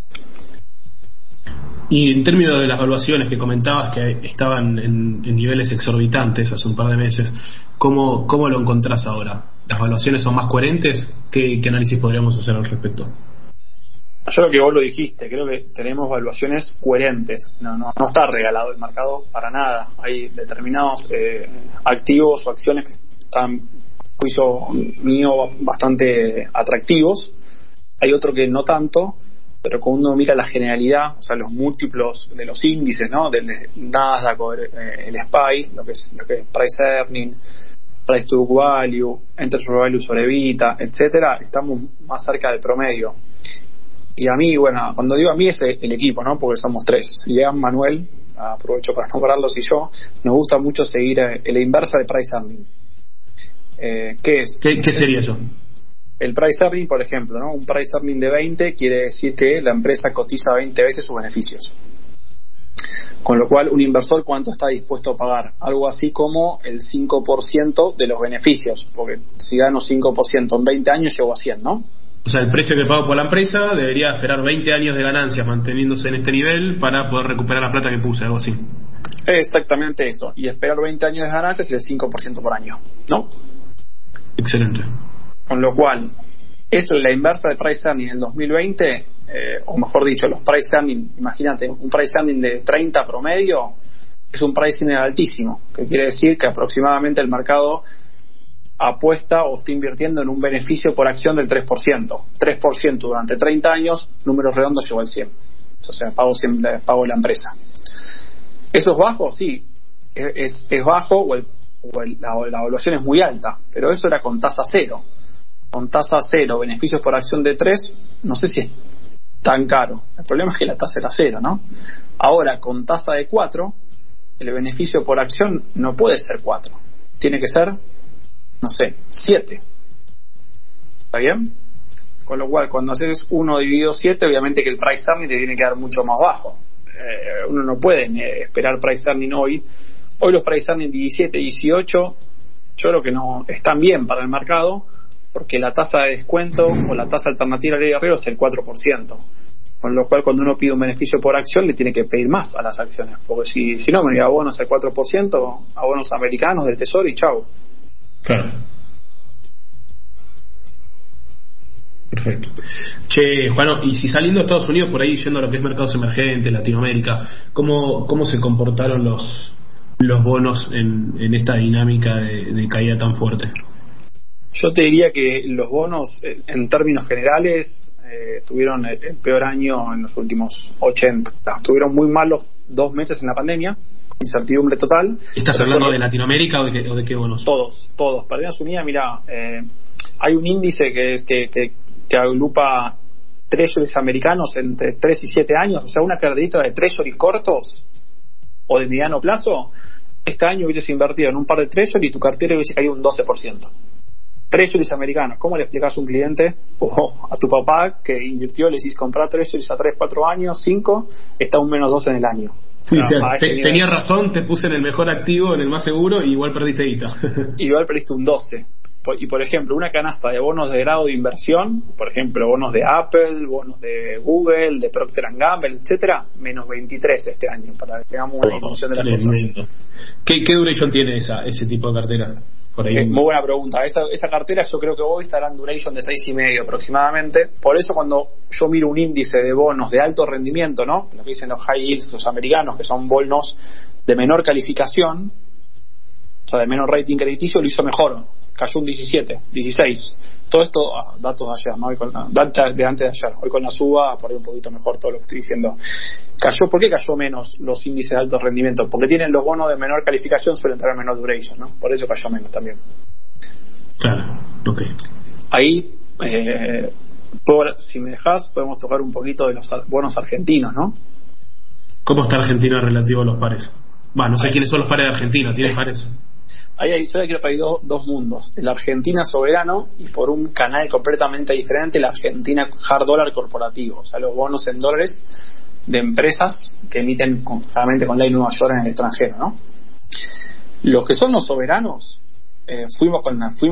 Y en términos de las valuaciones que comentabas, que estaban en niveles exorbitantes hace un par de meses, ¿cómo lo encontrás ahora? ¿Las valuaciones son más coherentes? ¿Qué análisis podríamos hacer al respecto? Yo creo que vos lo dijiste, creo que tenemos valuaciones coherentes. No está regalado el mercado para nada. Hay determinados activos o acciones que están, a juicio mío, bastante atractivos. Hay otro que no tanto, pero cuando uno mira la generalidad, o sea, los múltiplos de los índices, ¿no? Del Nasdaq o el SPY, lo que es price earning, price to book value, enterprise value sobre EBITDA, etcétera, estamos más cerca del promedio. Y a mí, bueno, cuando digo a mí es el equipo, ¿no? Porque somos tres. Lean, Manuel, aprovecho para nombrarlos, y yo, nos gusta mucho seguir la inversa de price earning. ¿Qué sería eso? El price earning, por ejemplo, ¿no? Un price earning de 20 quiere decir que la empresa cotiza 20 veces sus beneficios. Con lo cual, un inversor, ¿cuánto está dispuesto a pagar? Algo así como el 5% de los beneficios. Porque si gano 5% en 20 años, llego a 100, ¿no? O sea, el precio que pago por la empresa debería esperar 20 años de ganancias manteniéndose en este nivel para poder recuperar la plata que puse, algo así. Exactamente eso. Y esperar 20 años de ganancias es el 5% por año, ¿no? Excelente. Con lo cual, eso es la inversa de price earning en el 2020, o mejor dicho, los price earning, imagínate, un price earning de 30 promedio es un price earning altísimo, que quiere decir que aproximadamente el mercado apuesta o está invirtiendo en un beneficio por acción del 3%. 3% durante 30 años, números redondos llegó al 100. O sea, pago la empresa. ¿Eso es bajo? Sí, es bajo, la evaluación es muy alta, pero eso era con tasa cero. Con tasa cero, beneficios por acción de 3, no sé si es tan caro. El problema es que la tasa era cero, ¿no? Ahora, con tasa de 4, el beneficio por acción no puede ser 4. Tiene que ser, no sé, 7. ¿Está bien? Con lo cual, cuando haces 1 dividido 7, obviamente que el price earning te tiene que dar mucho más bajo. Uno no puede esperar price earning hoy. Hoy los price earning 17, 18, yo creo que no están bien para el mercado, porque la tasa de descuento o la tasa alternativa de riesgo es el 4%. Con lo cual, cuando uno pide un beneficio por acción, le tiene que pedir más a las acciones. Porque si no, me voy a abonos al 4%, abonos americanos del Tesoro y chau. Claro. Perfecto. Che, Juan, y si saliendo de Estados Unidos, por ahí yendo a lo que es mercados emergentes, Latinoamérica, ¿cómo se comportaron los bonos en esta dinámica de caída tan fuerte? Yo te diría que los bonos, en términos generales, tuvieron el peor año en los últimos 80. Tuvieron muy malos 2 meses en la pandemia, incertidumbre total. ¿Estás hablando de Latinoamérica o de qué bonos? Todos. Para Estados Unidos, mira, hay un índice que agrupa treasuries americanos entre 3 y 7 años, o sea, una carterita de treasuries cortos o de mediano plazo. Este año hubieses invertido en un par de treasuries y tu cartera hubiese caído un 12%. Treasuries americanos. ¿Cómo le explicas a un cliente o a tu papá que invirtió, le decís comprar treasuries a 3, 4 años, 5, está un menos 12 en el año? Sí, tenía razón, te puse en el mejor activo, en el más seguro, y igual perdiste guita. Igual perdiste un 12. Y por ejemplo, una canasta de bonos de grado de inversión, por ejemplo, bonos de Apple, bonos de Google, de Procter & Gamble, etcétera, menos 23 este año, para que tengamos una dimensión de la cosa. ¿Qué duration tiene ese tipo de cartera? Por ahí muy buena pregunta. Esa cartera yo creo que hoy estará en duration de 6,5 aproximadamente. Por eso cuando yo miro un índice de bonos de alto rendimiento, ¿no? Lo que dicen los high yields, los americanos, que son bonos de menor calificación, o sea, de menor rating crediticio, lo hizo mejor cayó un 17, 16. Todo esto, datos de ayer, ¿no? Hoy de antes de ayer. Hoy con la suba, por ahí un poquito mejor todo lo que estoy diciendo. ¿Por qué cayó menos los índices de alto rendimiento? Porque tienen los bonos de menor calificación, suelen tener menor duration, ¿no? Por eso cayó menos también. Claro, ok. Ahí, si me dejas, podemos tocar un poquito de los bonos argentinos, ¿no? ¿Cómo está Argentina relativo a los pares? No sé quiénes son los pares de Argentina, ¿tienes pares? Yo creo que hay dos mundos: el Argentina soberano y por un canal completamente diferente el Argentina hard dollar corporativo, o sea, los bonos en dólares de empresas que emiten claramente con ley Nueva York en el extranjero, ¿no? Los que son los soberanos, fuimos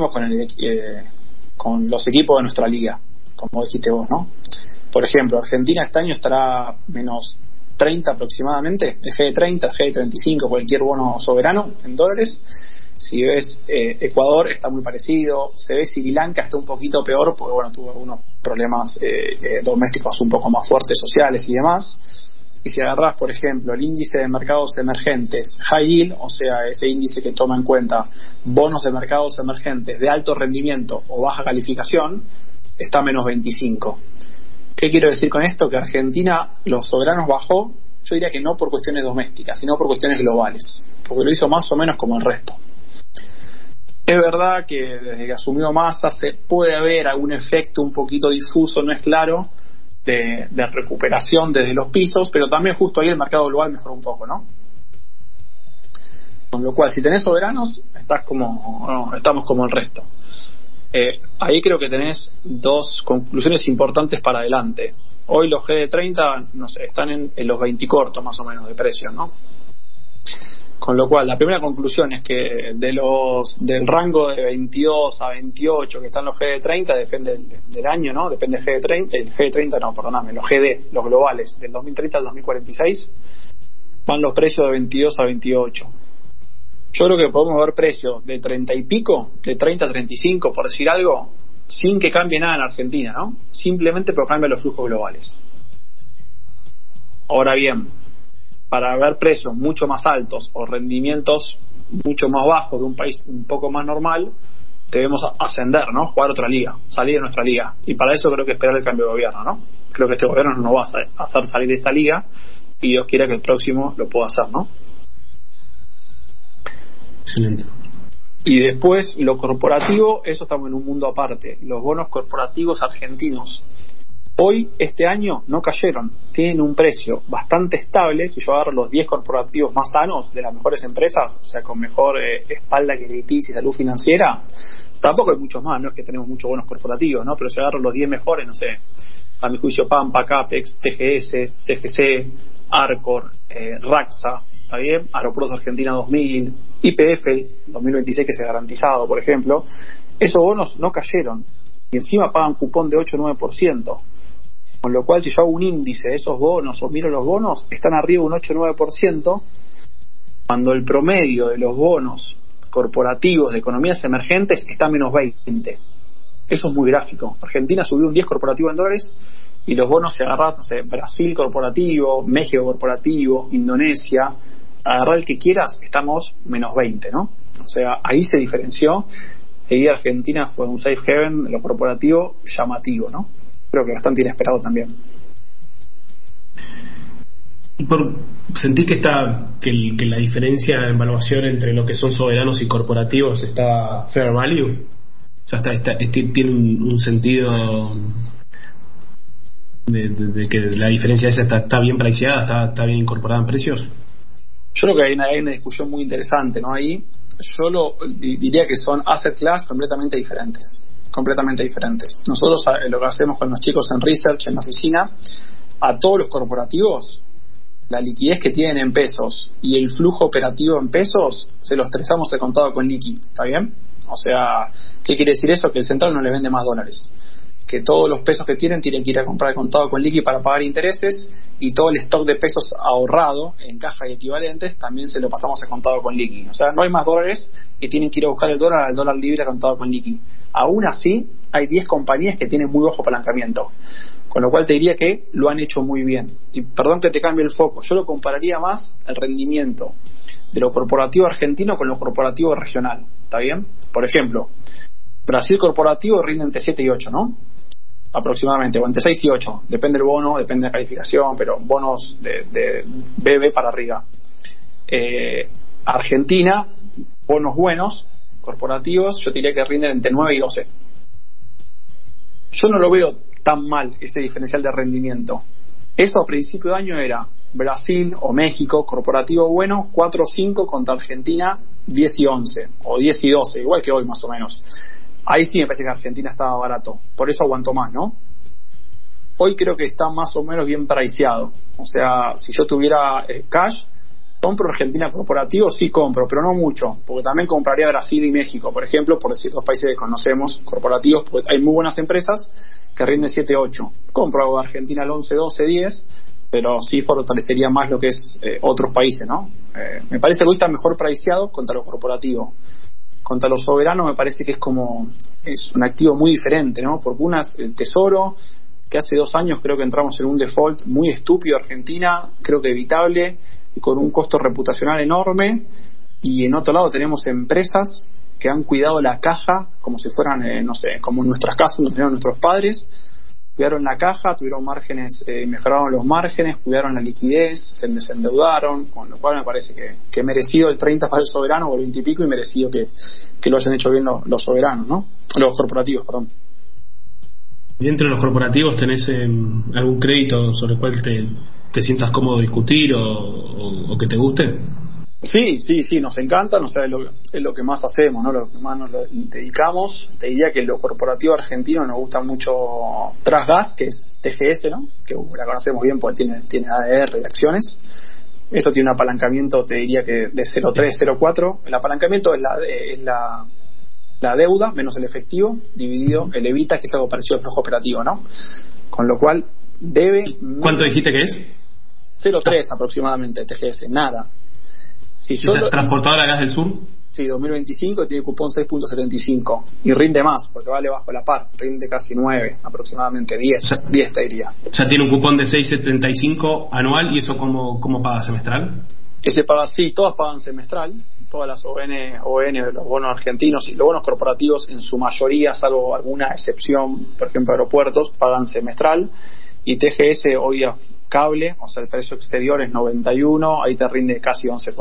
con los equipos de nuestra liga, como dijiste vos, ¿no? Por ejemplo, Argentina este año estará menos 30 aproximadamente, el G30, el G35, cualquier bono soberano en dólares. Si ves Ecuador está muy parecido, se ve Sri Lanka está un poquito peor porque tuvo algunos problemas domésticos un poco más fuertes, sociales y demás. Y si agarrás, por ejemplo, el índice de mercados emergentes High Yield, o sea, ese índice que toma en cuenta bonos de mercados emergentes de alto rendimiento o baja calificación, está menos 25. ¿Qué quiero decir con esto? Que Argentina, los soberanos bajó, yo diría que no por cuestiones domésticas, sino por cuestiones globales, porque lo hizo más o menos como el resto. Es verdad que desde que asumió Massa puede haber algún efecto un poquito difuso, no es claro, de recuperación desde los pisos, pero también justo ahí el mercado global mejoró un poco, ¿no? Con lo cual, si tenés soberanos, estamos como el resto. Ahí creo que tenés dos conclusiones importantes para adelante. Hoy los GD30, no sé, están en los 20 cortos más o menos de precio, ¿no? Con lo cual, la primera conclusión es que del rango de 22 a 28 que están los GD30, depende del año, ¿no? Depende del GD30, los GD, los globales, del 2030 al 2046, van los precios de 22 a 28. Yo creo que podemos ver precios de 30 y pico, de 30 a 35, por decir algo, sin que cambie nada en Argentina, ¿no? Simplemente porque cambian los flujos globales. Ahora bien, para ver precios mucho más altos o rendimientos mucho más bajos de un país un poco más normal, debemos ascender, ¿no? Jugar otra liga, salir de nuestra liga. Y para eso creo que esperar el cambio de gobierno, ¿no? Creo que este gobierno no nos va a hacer salir de esta liga y Dios quiera que el próximo lo pueda hacer, ¿no? Excelente. Y después lo corporativo, eso estamos en un mundo aparte. Los bonos corporativos argentinos hoy, este año, no cayeron, tienen un precio bastante estable. Si yo agarro los 10 corporativos más sanos de las mejores empresas, o sea, con mejor espalda crediticia y salud financiera, tampoco hay muchos más, no es que tenemos muchos bonos corporativos, ¿no? Pero si agarro los 10 mejores, no sé, a mi juicio Pampa, Capex, TGS, CGC, Arcor, Raxa, ¿está bien? Aeropuertos Argentina 2000, YPF 2026 que se ha garantizado, por ejemplo, esos bonos no cayeron y encima pagan cupón de 8 o 9%. Con lo cual, si yo hago un índice de esos bonos o miro los bonos, están arriba un 8 o 9%, cuando el promedio de los bonos corporativos de economías emergentes está a menos 20. Eso es muy gráfico. Argentina subió un 10 corporativo en dólares y los bonos, si agarras, no sé, Brasil corporativo, México corporativo, Indonesia, agarrar el que quieras, estamos menos 20, ¿no? O sea, ahí se diferenció. Y Argentina fue un safe haven de lo corporativo llamativo, ¿no? Creo que bastante inesperado también. Sentí que la diferencia en evaluación entre lo que son soberanos y corporativos está fair value, o sea, tiene un sentido de que la diferencia esa está bien priceada, está bien incorporada en precios. Yo creo que hay una discusión muy interesante, ¿no? Ahí yo diría que son asset class completamente diferentes. Nosotros lo que hacemos con los chicos en research, en la oficina, a todos los corporativos, la liquidez que tienen en pesos y el flujo operativo en pesos, se los estresamos de contado con liqui, ¿está bien? O sea, ¿qué quiere decir eso? Que el central no les vende más dólares, que todos los pesos que tienen que ir a comprar el contado con liqui para pagar intereses, y todo el stock de pesos ahorrado en caja y equivalentes también se lo pasamos a contado con liqui. O sea, no hay más dólares y tienen que ir a buscar el dólar al dólar libre a contado con liqui. Aún así, hay 10 compañías que tienen muy bajo apalancamiento, con lo cual te diría que lo han hecho muy bien. Y perdón que te cambie el foco, yo lo compararía más el rendimiento de lo corporativo argentino con lo corporativo regional. ¿está bien? Por ejemplo, Brasil corporativo rinde entre 7 y 8, ¿no? Aproximadamente, o entre 6 y 8, depende del bono, depende de la calificación, pero bonos de BB para arriba. Argentina, bonos buenos, corporativos, yo diría que rinden entre 9 y 12. Yo no lo veo tan mal ese diferencial de rendimiento. Eso a principio de año era Brasil o México, corporativo bueno, 4 o 5 contra Argentina, 10 y 11, o 10 y 12, igual que hoy más o menos. Ahí sí me parece que Argentina estaba barato, por eso aguantó más, ¿no? Hoy creo que está más o menos bien priceado. O sea, si yo tuviera cash, ¿compro Argentina corporativo? Sí compro, pero no mucho, porque también compraría Brasil y México, por ejemplo, por decir dos países que conocemos, corporativos, porque hay muy buenas empresas que rinden 7-8. Compro algo de Argentina al 11, 12, 10, pero sí fortalecería más lo que es otros países, ¿no? Me parece que hoy está mejor priceado contra lo corporativo. Contra los soberanos me parece que es un activo muy diferente, ¿no? Porque una es el Tesoro, que hace 2 años creo que entramos en un default muy estúpido Argentina, creo que evitable, y con un costo reputacional enorme, y en otro lado tenemos empresas que han cuidado la caja como si fueran, no sé, como en nuestras casas donde tenían nuestros padres, cuidaron la caja, tuvieron márgenes, mejoraron los márgenes, cuidaron la liquidez, se desendeudaron, con lo cual me parece que merecido el 30 para el soberano o el 20 y pico, y merecido que lo hayan hecho bien los soberanos, ¿no? Los corporativos, perdón. ¿Y entre los corporativos tenés algún crédito sobre el cual te sientas cómodo discutir o que te guste? Sí, nos encanta, o sea, es lo que más hacemos, ¿no? Lo que más nos dedicamos. Te diría que en lo corporativo argentino nos gusta mucho Trasgas, que es TGS, ¿no? Que la conocemos bien porque tiene ADR y acciones. Eso tiene un apalancamiento, te diría que de 0,3, 0,4. El apalancamiento es la deuda menos el efectivo dividido el evita, que es algo parecido al flujo operativo, ¿no? Con lo cual debe... ¿Cuánto dijiste que es? 0,3 aproximadamente TGS, nada. Si ¿Transportadora de gas del sur? Sí, 2025, tiene cupón 6.75 y rinde más porque vale bajo la par, rinde casi 9, aproximadamente 10 te diría. O sea, tiene un cupón de 6.75 anual. ¿Y eso cómo paga semestral? Ese paga, sí, todas pagan semestral, todas las ON de los bonos argentinos y los bonos corporativos en su mayoría, salvo alguna excepción, por ejemplo aeropuertos, pagan semestral, y TGS hoy a cable, o sea el precio exterior es 91, ahí te rinde casi 11%,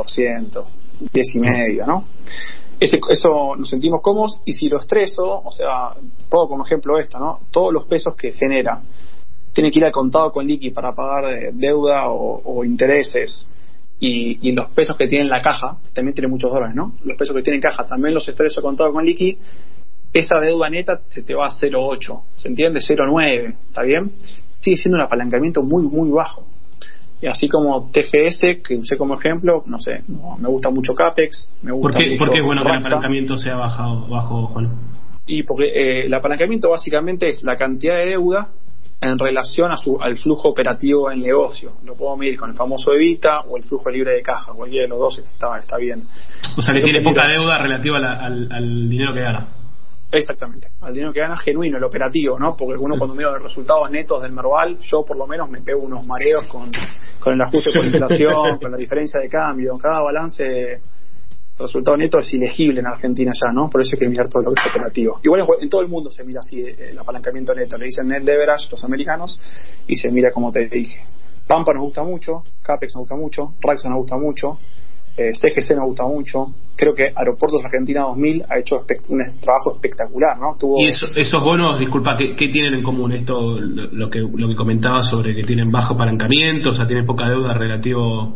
10,5, ¿no? Eso nos sentimos cómodos. Y si lo estreso, o sea, pongo como ejemplo ¿no? Todos los pesos que genera, tiene que ir al contado con liqui para pagar deuda o intereses, y los pesos que tiene en la caja, también tiene muchos dólares, ¿no? Los pesos que tiene en caja también los estreso contado con liqui, esa deuda neta se te va a 0,8, ¿se entiende? 0,9, ¿está bien? Sigue siendo un apalancamiento muy, muy bajo. Y así como TGS, que usé como ejemplo, no sé, me gusta mucho CAPEX, me gusta mucho. ¿Por qué es bueno que el apalancamiento sea bajo, Juan? Y porque el apalancamiento básicamente es la cantidad de deuda en relación al flujo operativo del negocio. Lo puedo medir con el famoso evita o el flujo libre de caja, cualquiera de los dos está bien. O sea, que tiene poca deuda relativa al dinero que gana. Exactamente, al dinero que gana genuino, el operativo, ¿no? Porque uno cuando mira los resultados netos del Merval, yo por lo menos me pego unos mareos con el ajuste por inflación, con la diferencia de cambio. Cada balance, resultado neto es ilegible en Argentina ya, ¿no? Por eso hay que mirar todo lo que es operativo. Igual en todo el mundo se mira así el apalancamiento neto, le dicen net leverage los americanos, y se mira como te dije. Pampa nos gusta mucho, Capex nos gusta mucho, Raxa nos gusta mucho, CGC nos gusta mucho. Creo que Aeropuertos Argentina 2000 ha hecho un trabajo espectacular, ¿no? Y esos bonos, disculpa, ¿qué tienen en común? Esto, lo que comentaba sobre que tienen bajo apalancamiento, o sea, tienen poca deuda relativo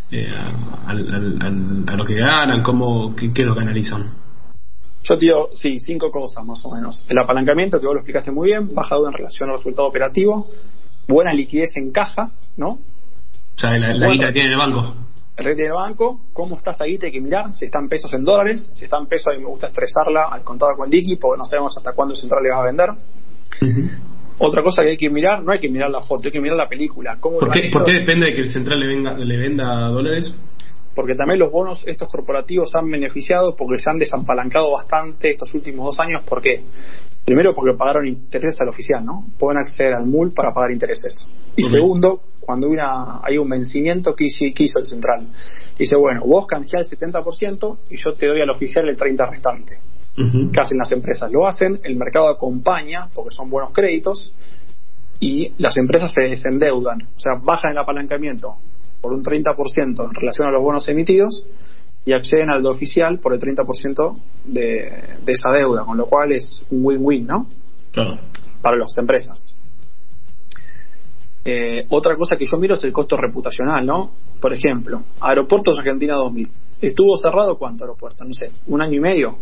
a lo que ganan, ¿qué es lo que analizan? Yo te digo, sí, 5 cosas más o menos. El apalancamiento, que vos lo explicaste muy bien, baja deuda en relación al resultado operativo, buena liquidez en caja, ¿no? O sea, la guita que tiene en el banco. El rate del banco, cómo está esa guita, hay que mirar si está en pesos, en dólares. Si está en pesos, a mí me gusta estresarla al contado con liqui, porque no sabemos hasta cuándo el central le va a vender. Otra cosa que hay que mirar, no hay que mirar la foto, hay que mirar la película. ¿Por qué depende de que el central le venda dólares? Porque también los bonos estos corporativos han beneficiado porque se han desapalancado bastante estos últimos 2 años. ¿Por qué? Primero, porque pagaron intereses al oficial, ¿no? Pueden acceder al MUL para pagar intereses. Y segundo, cuando hay un vencimiento que hizo el central. Dice, bueno, vos canjeás el 70% y yo te doy al oficial el 30% restante. ¿Qué hacen las empresas? Lo hacen, el mercado acompaña, porque son buenos créditos, y las empresas se desendeudan. O sea, bajan el apalancamiento por un 30% en relación a los bonos emitidos y acceden al oficial por el 30% de esa deuda, con lo cual es un win-win, ¿no? Claro. Para las empresas. Otra cosa que yo miro es el costo reputacional, ¿no? Por ejemplo, Aeropuertos Argentina 2000. ¿Estuvo cerrado cuánto aeropuerto? No sé, 1 año y medio.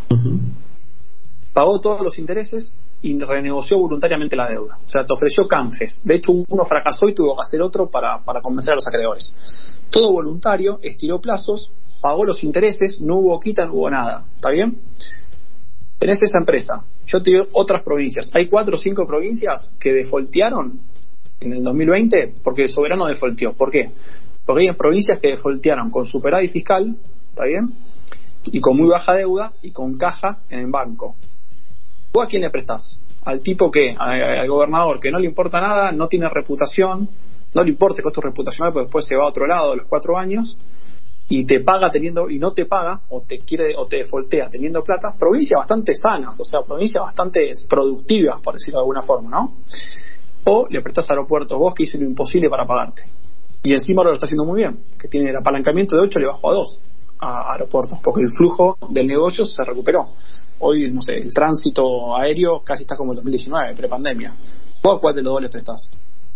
Pagó todos los intereses y renegoció voluntariamente la deuda. O sea, te ofreció canjes. De hecho, uno fracasó y tuvo que hacer otro para convencer a los acreedores. Todo voluntario, estiró plazos, pagó los intereses, no hubo quita, no hubo nada. ¿Está bien? Tenés esa empresa. Yo te digo otras provincias. Hay 4 o 5 provincias que defaultearon en el 2020 porque el soberano defaulteó. ¿Por qué? Porque hay provincias que defaultearon con superávit fiscal, ¿está bien? Y con muy baja deuda y con caja en el banco. ¿Vos a quién le prestás? Al tipo que, al gobernador, que no le importa nada, no tiene reputación, no le importa el costo reputacional, porque después se va a otro lado a los 4 años y te paga y no te paga, o te defaultea teniendo plata. Provincias bastante sanas, o sea, provincias bastante productivas, por decirlo de alguna forma, ¿no? O le prestás a Aeropuertos, vos que hizo lo imposible para pagarte. Y encima ahora lo está haciendo muy bien, que tiene el apalancamiento de 8, le bajó a 2 a Aeropuertos, porque el flujo del negocio se recuperó. Hoy, no sé, el tránsito aéreo casi está como en 2019, prepandemia. ¿Vos a cuál de los dos le prestás?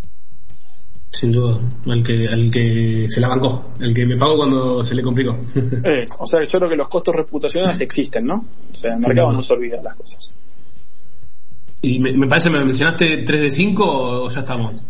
Sin duda, al que se la bancó, el que me pagó cuando se le complicó. O sea, yo creo que los costos reputacionales existen, ¿no? O sea, el mercado no se olvida de las cosas. Y me parece, ¿me mencionaste 3 de 5 o ya estamos?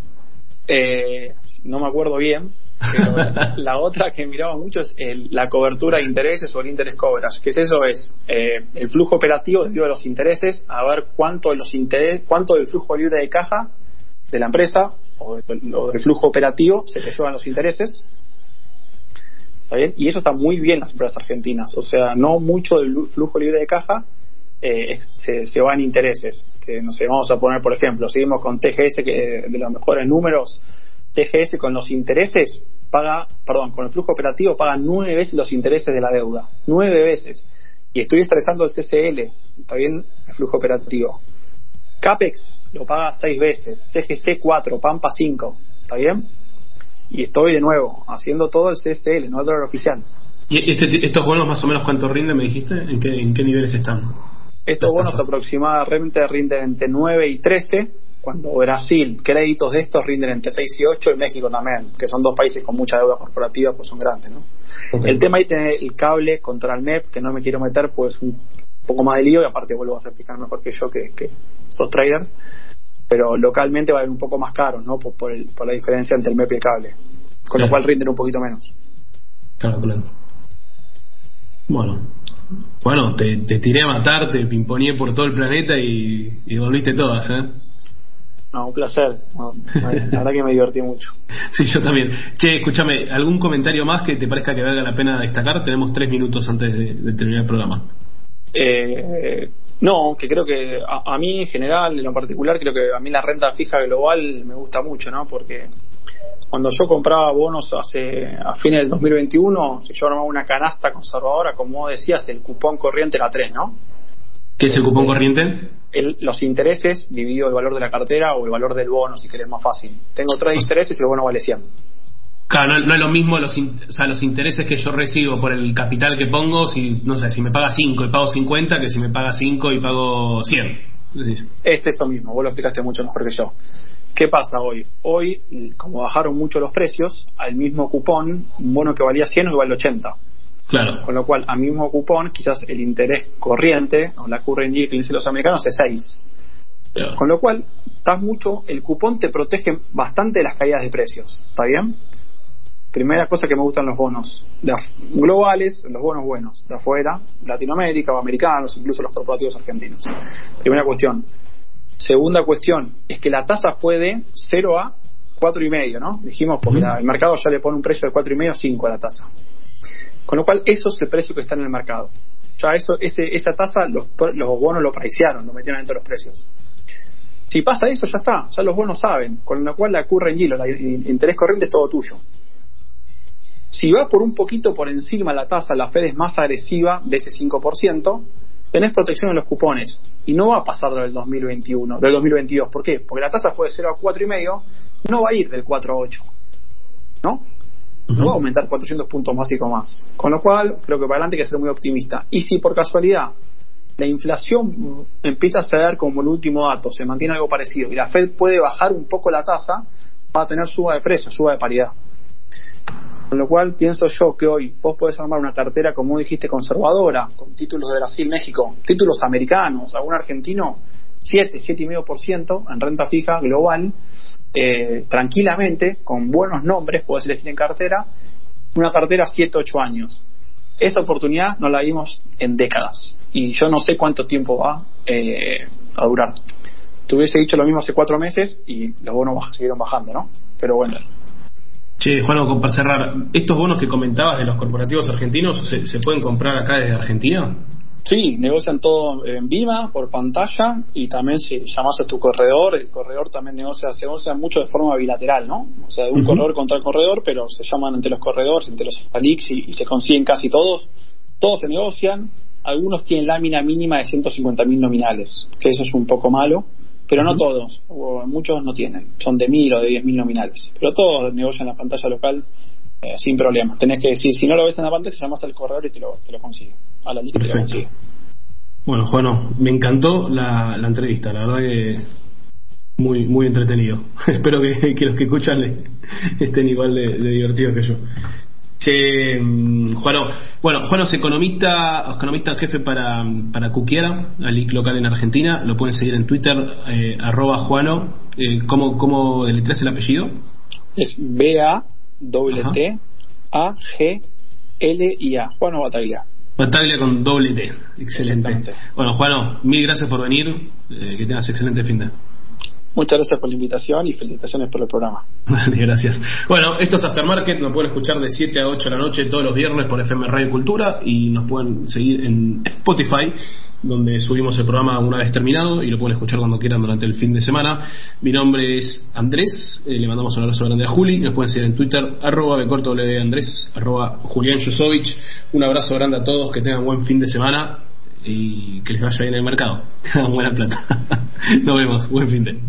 No me acuerdo bien, pero la otra que miraba mucho es la cobertura de intereses o el interés coverage. ¿Qué es eso? Es el flujo operativo debido a los intereses, a ver cuánto del flujo libre de caja de la empresa o del flujo operativo se le llevan los intereses. ¿Está bien? Y eso está muy bien en las empresas argentinas. O sea, no mucho del flujo libre de caja se va en intereses. Que no sé, vamos a poner, por ejemplo, seguimos con TGS, que de los mejores números. TGS con los intereses con el flujo operativo paga 9 veces los intereses de la deuda. 9 veces. Y estoy estresando el CCL, está bien, el flujo operativo. CAPEX lo paga 6 veces, CGC 4, Pampa 5, ¿está bien? Y estoy de nuevo haciendo todo el CCL, no el dólar oficial. ¿Y estos bonos más o menos cuánto rinden, me dijiste? ¿En qué niveles están? Estos bonos aproximadamente rinden entre 9 y 13, cuando Brasil, créditos de estos rinden entre 6 y 8, y México también, que son 2 países con mucha deuda corporativa, pues son grandes, ¿no? Okay. El tema ahí tiene el cable contra el MEP, que no me quiero meter, pues un poco más de lío, y aparte vos lo vas a explicar mejor que yo, que sos trader, pero localmente va a ir un poco más caro, ¿no? Por la diferencia entre el MEP y el cable, con lo cual rinden un poquito menos. Claro. Bueno, te tiré a matar, te pimponeé por todo el planeta y volviste todas, ¿eh? No, un placer. La verdad que me divertí mucho. Sí, yo también. Che, escúchame, ¿algún comentario más que te parezca que valga la pena destacar? Tenemos 3 minutos antes de terminar el programa. No, que creo que a mí en general, en lo particular, creo que a mí la renta fija global me gusta mucho, ¿no? Porque cuando yo compraba bonos a fines del 2021, si yo armaba una canasta conservadora, como vos decías, el cupón corriente era 3, ¿no? ¿Qué es el cupón corriente? Los intereses dividido el valor de la cartera o el valor del bono, si querés más fácil. Tengo 3 intereses y el bono vale 100. Claro, no es lo mismo los intereses que yo recibo por el capital que pongo, si me paga 5 y pago 50, que si me paga 5 y pago 100. Es eso mismo, vos lo explicaste mucho mejor que yo. ¿Qué pasa hoy? Hoy, como bajaron mucho los precios, al mismo cupón, un bono que valía 100 hoy vale 80. Claro. Con lo cual, al mismo cupón, quizás el interés corriente, o la current yield que dicen los americanos, es 6. Claro. Con lo cual, el cupón te protege bastante de las caídas de precios. ¿Está bien? Primera cosa que me gustan los bonos globales, los bonos buenos, de afuera, Latinoamérica o americanos, incluso los corporativos argentinos. Primera cuestión. Segunda cuestión, es que la tasa fue de 0 a 4,5, ¿no? Dijimos, porque el mercado ya le pone un precio de 4,5 a 5 a la tasa. Con lo cual, eso es el precio que está en el mercado. Ya esa tasa los bonos lo pricearon, lo metieron dentro de los precios. Si pasa eso, ya está, ya los bonos saben, con lo cual la current yield, el interés corriente es todo tuyo. Si va por un poquito por encima la tasa, la Fed es más agresiva de ese 5%, tenés protección en los cupones. Y no va a pasar del 2022. ¿Por qué? Porque la tasa fue de 0 a 4,5, no va a ir del 4 a 8. ¿No? No va a aumentar 400 puntos básicos más. Con lo cual, creo que para adelante hay que ser muy optimista. Y si por casualidad la inflación empieza a ceder como el último dato, se mantiene algo parecido, y la Fed puede bajar un poco la tasa, va a tener suba de precios, suba de paridad. Con lo cual pienso yo que hoy vos podés armar una cartera, como dijiste, conservadora, con títulos de Brasil, México, títulos americanos, algún argentino, 7,5% en renta fija global, tranquilamente, con buenos nombres, podés elegir en cartera, una cartera 7-8 años. Esa oportunidad no la vimos en décadas, y yo no sé cuánto tiempo va a durar. Te hubiese dicho lo mismo hace 4 meses y los bonos siguieron bajando, ¿no? Pero bueno. Che, Juan, para cerrar, ¿estos bonos que comentabas de los corporativos argentinos se pueden comprar acá desde Argentina? Sí, negocian todo en Vima, por pantalla, y también si llamas a tu corredor, el corredor también se negocia mucho de forma bilateral, ¿no? O sea, de un corredor contra el corredor, pero se llaman entre los corredores, entre los ALIX, y se consiguen casi todos se negocian. Algunos tienen lámina mínima de 150.000 nominales, que eso es un poco malo, pero no todos, muchos no tienen, son de 1.000 o de 10.000 nominales, pero todos negocian en la pantalla local sin problema. Tenés que decir, si no lo ves en la pantalla, llamas al corredor y te lo consigue, a la línea te lo consigue. Bueno, Juan, me encantó la entrevista, la verdad que muy muy entretenido. Espero que los que escuchan estén igual de divertidos que yo. Che, Juano es economista en jefe para Cuquiera, ALIC local en Argentina. Lo pueden seguir en Twitter, @Juano. ¿Cómo deletreas el apellido? Es BATTAGLIA, Juano Bataglia. Bataglia con doble T. Excelente. Bueno, Juano, mil gracias por venir. Que tengas excelente fin de. Muchas gracias por la invitación y felicitaciones por el programa. Gracias. Bueno, esto es Aftermarket, nos pueden escuchar de 7 a 8 de la noche todos los viernes por FM Radio Cultura, y nos pueden seguir en Spotify, donde subimos el programa una vez terminado, y lo pueden escuchar cuando quieran durante el fin de semana. Mi nombre es Andrés, le mandamos un abrazo grande a Juli, nos pueden seguir en Twitter, @bcortowandrés, @Julián Josovich. Un abrazo grande a todos, que tengan buen fin de semana y que les vaya bien en el mercado, que hagan buena plata. Nos vemos, buen fin de.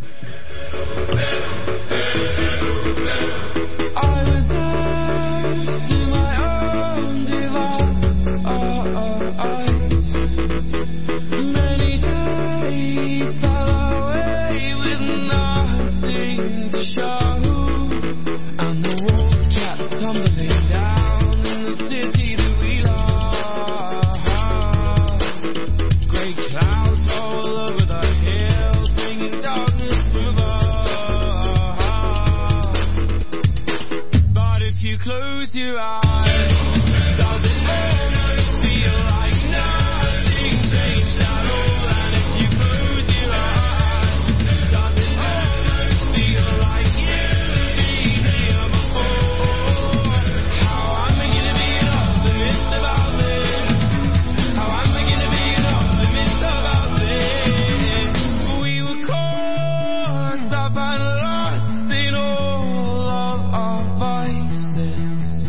Close your eyes. Does it almost feel like nothing changed at all? And if you close your eyes, does it almost feel like you've been here before? How am I gonna be an optimist about this? How am I gonna be an optimist about this? We were caught up and lost in all of our vices.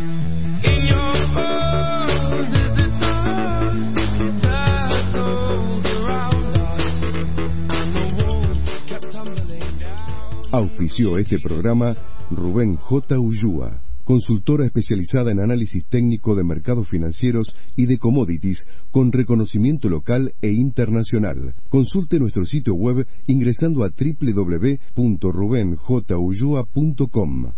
Auspició este programa Rubén J. Ullúa, consultora especializada en análisis técnico de mercados financieros y de commodities con reconocimiento local e internacional. Consulte nuestro sitio web ingresando a www.rubenjullua.com.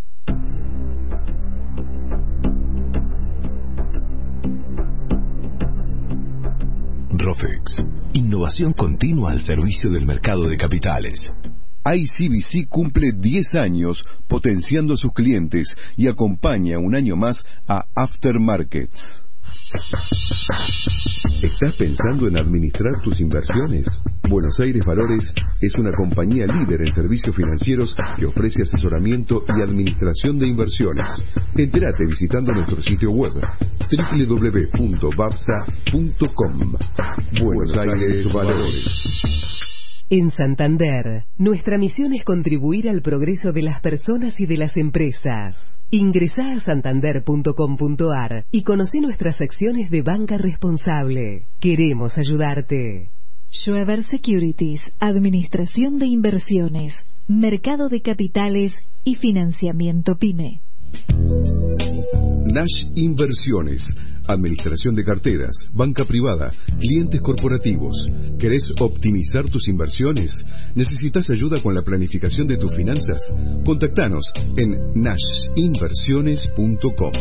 Rofex, innovación continua al servicio del mercado de capitales. ICBC cumple 10 años potenciando a sus clientes y acompaña un año más a Aftermarkets. ¿Estás pensando en administrar tus inversiones? Buenos Aires Valores es una compañía líder en servicios financieros que ofrece asesoramiento y administración de inversiones. Entérate visitando nuestro sitio web www.babsa.com. Buenos Aires Valores. En Santander, nuestra misión es contribuir al progreso de las personas y de las empresas. Ingresá a santander.com.ar y conoce nuestras secciones de banca responsable. Queremos ayudarte. Schweber Securities, Administración de Inversiones, Mercado de Capitales y Financiamiento PYME. Nash Inversiones, administración de carteras, banca privada, clientes corporativos. ¿Querés optimizar tus inversiones? ¿Necesitas ayuda con la planificación de tus finanzas? Contactanos en nashinversiones.com.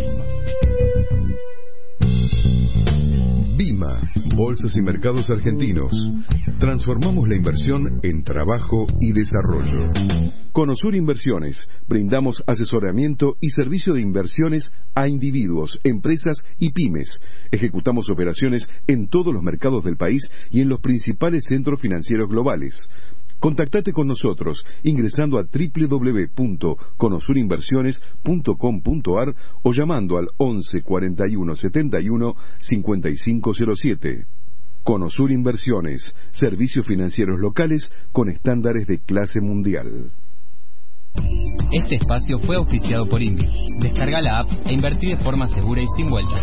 Bima, Bolsas y Mercados Argentinos. Transformamos la inversión en trabajo y desarrollo. Conosur Inversiones. Brindamos asesoramiento y servicio de inversiones a individuos, empresas y pymes. Ejecutamos operaciones en todos los mercados del país y en los principales centros financieros globales. Contactate con nosotros ingresando a www.conosurinversiones.com.ar o llamando al 11 41 71 5507. Conosur Inversiones, servicios financieros locales con estándares de clase mundial. Este espacio fue auspiciado por Invi. Descarga la app e invertí de forma segura y sin vueltas.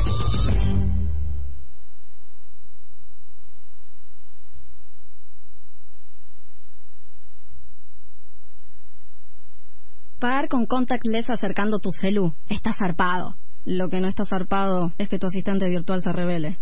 Pagar con contactless acercando tu celu está zarpado. Lo que no está zarpado es que tu asistente virtual se revele.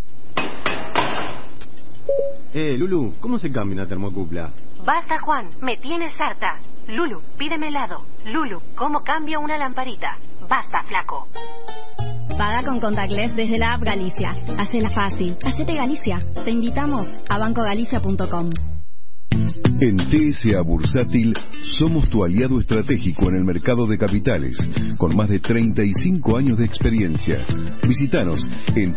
Lulu, ¿cómo se cambia una termocupla? Basta, Juan, me tienes harta. Lulu, pídeme helado. Lulu, ¿cómo cambio una lamparita? Basta, flaco. Paga con contactless desde la app Galicia. Hacela fácil. Hacete Galicia. Te invitamos a bancogalicia.com. En TSA Bursátil somos tu aliado estratégico en el mercado de capitales, con más de 35 años de experiencia. Visítanos en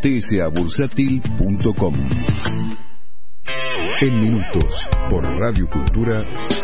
tsabursátil.com. En minutos, por Radio Cultura,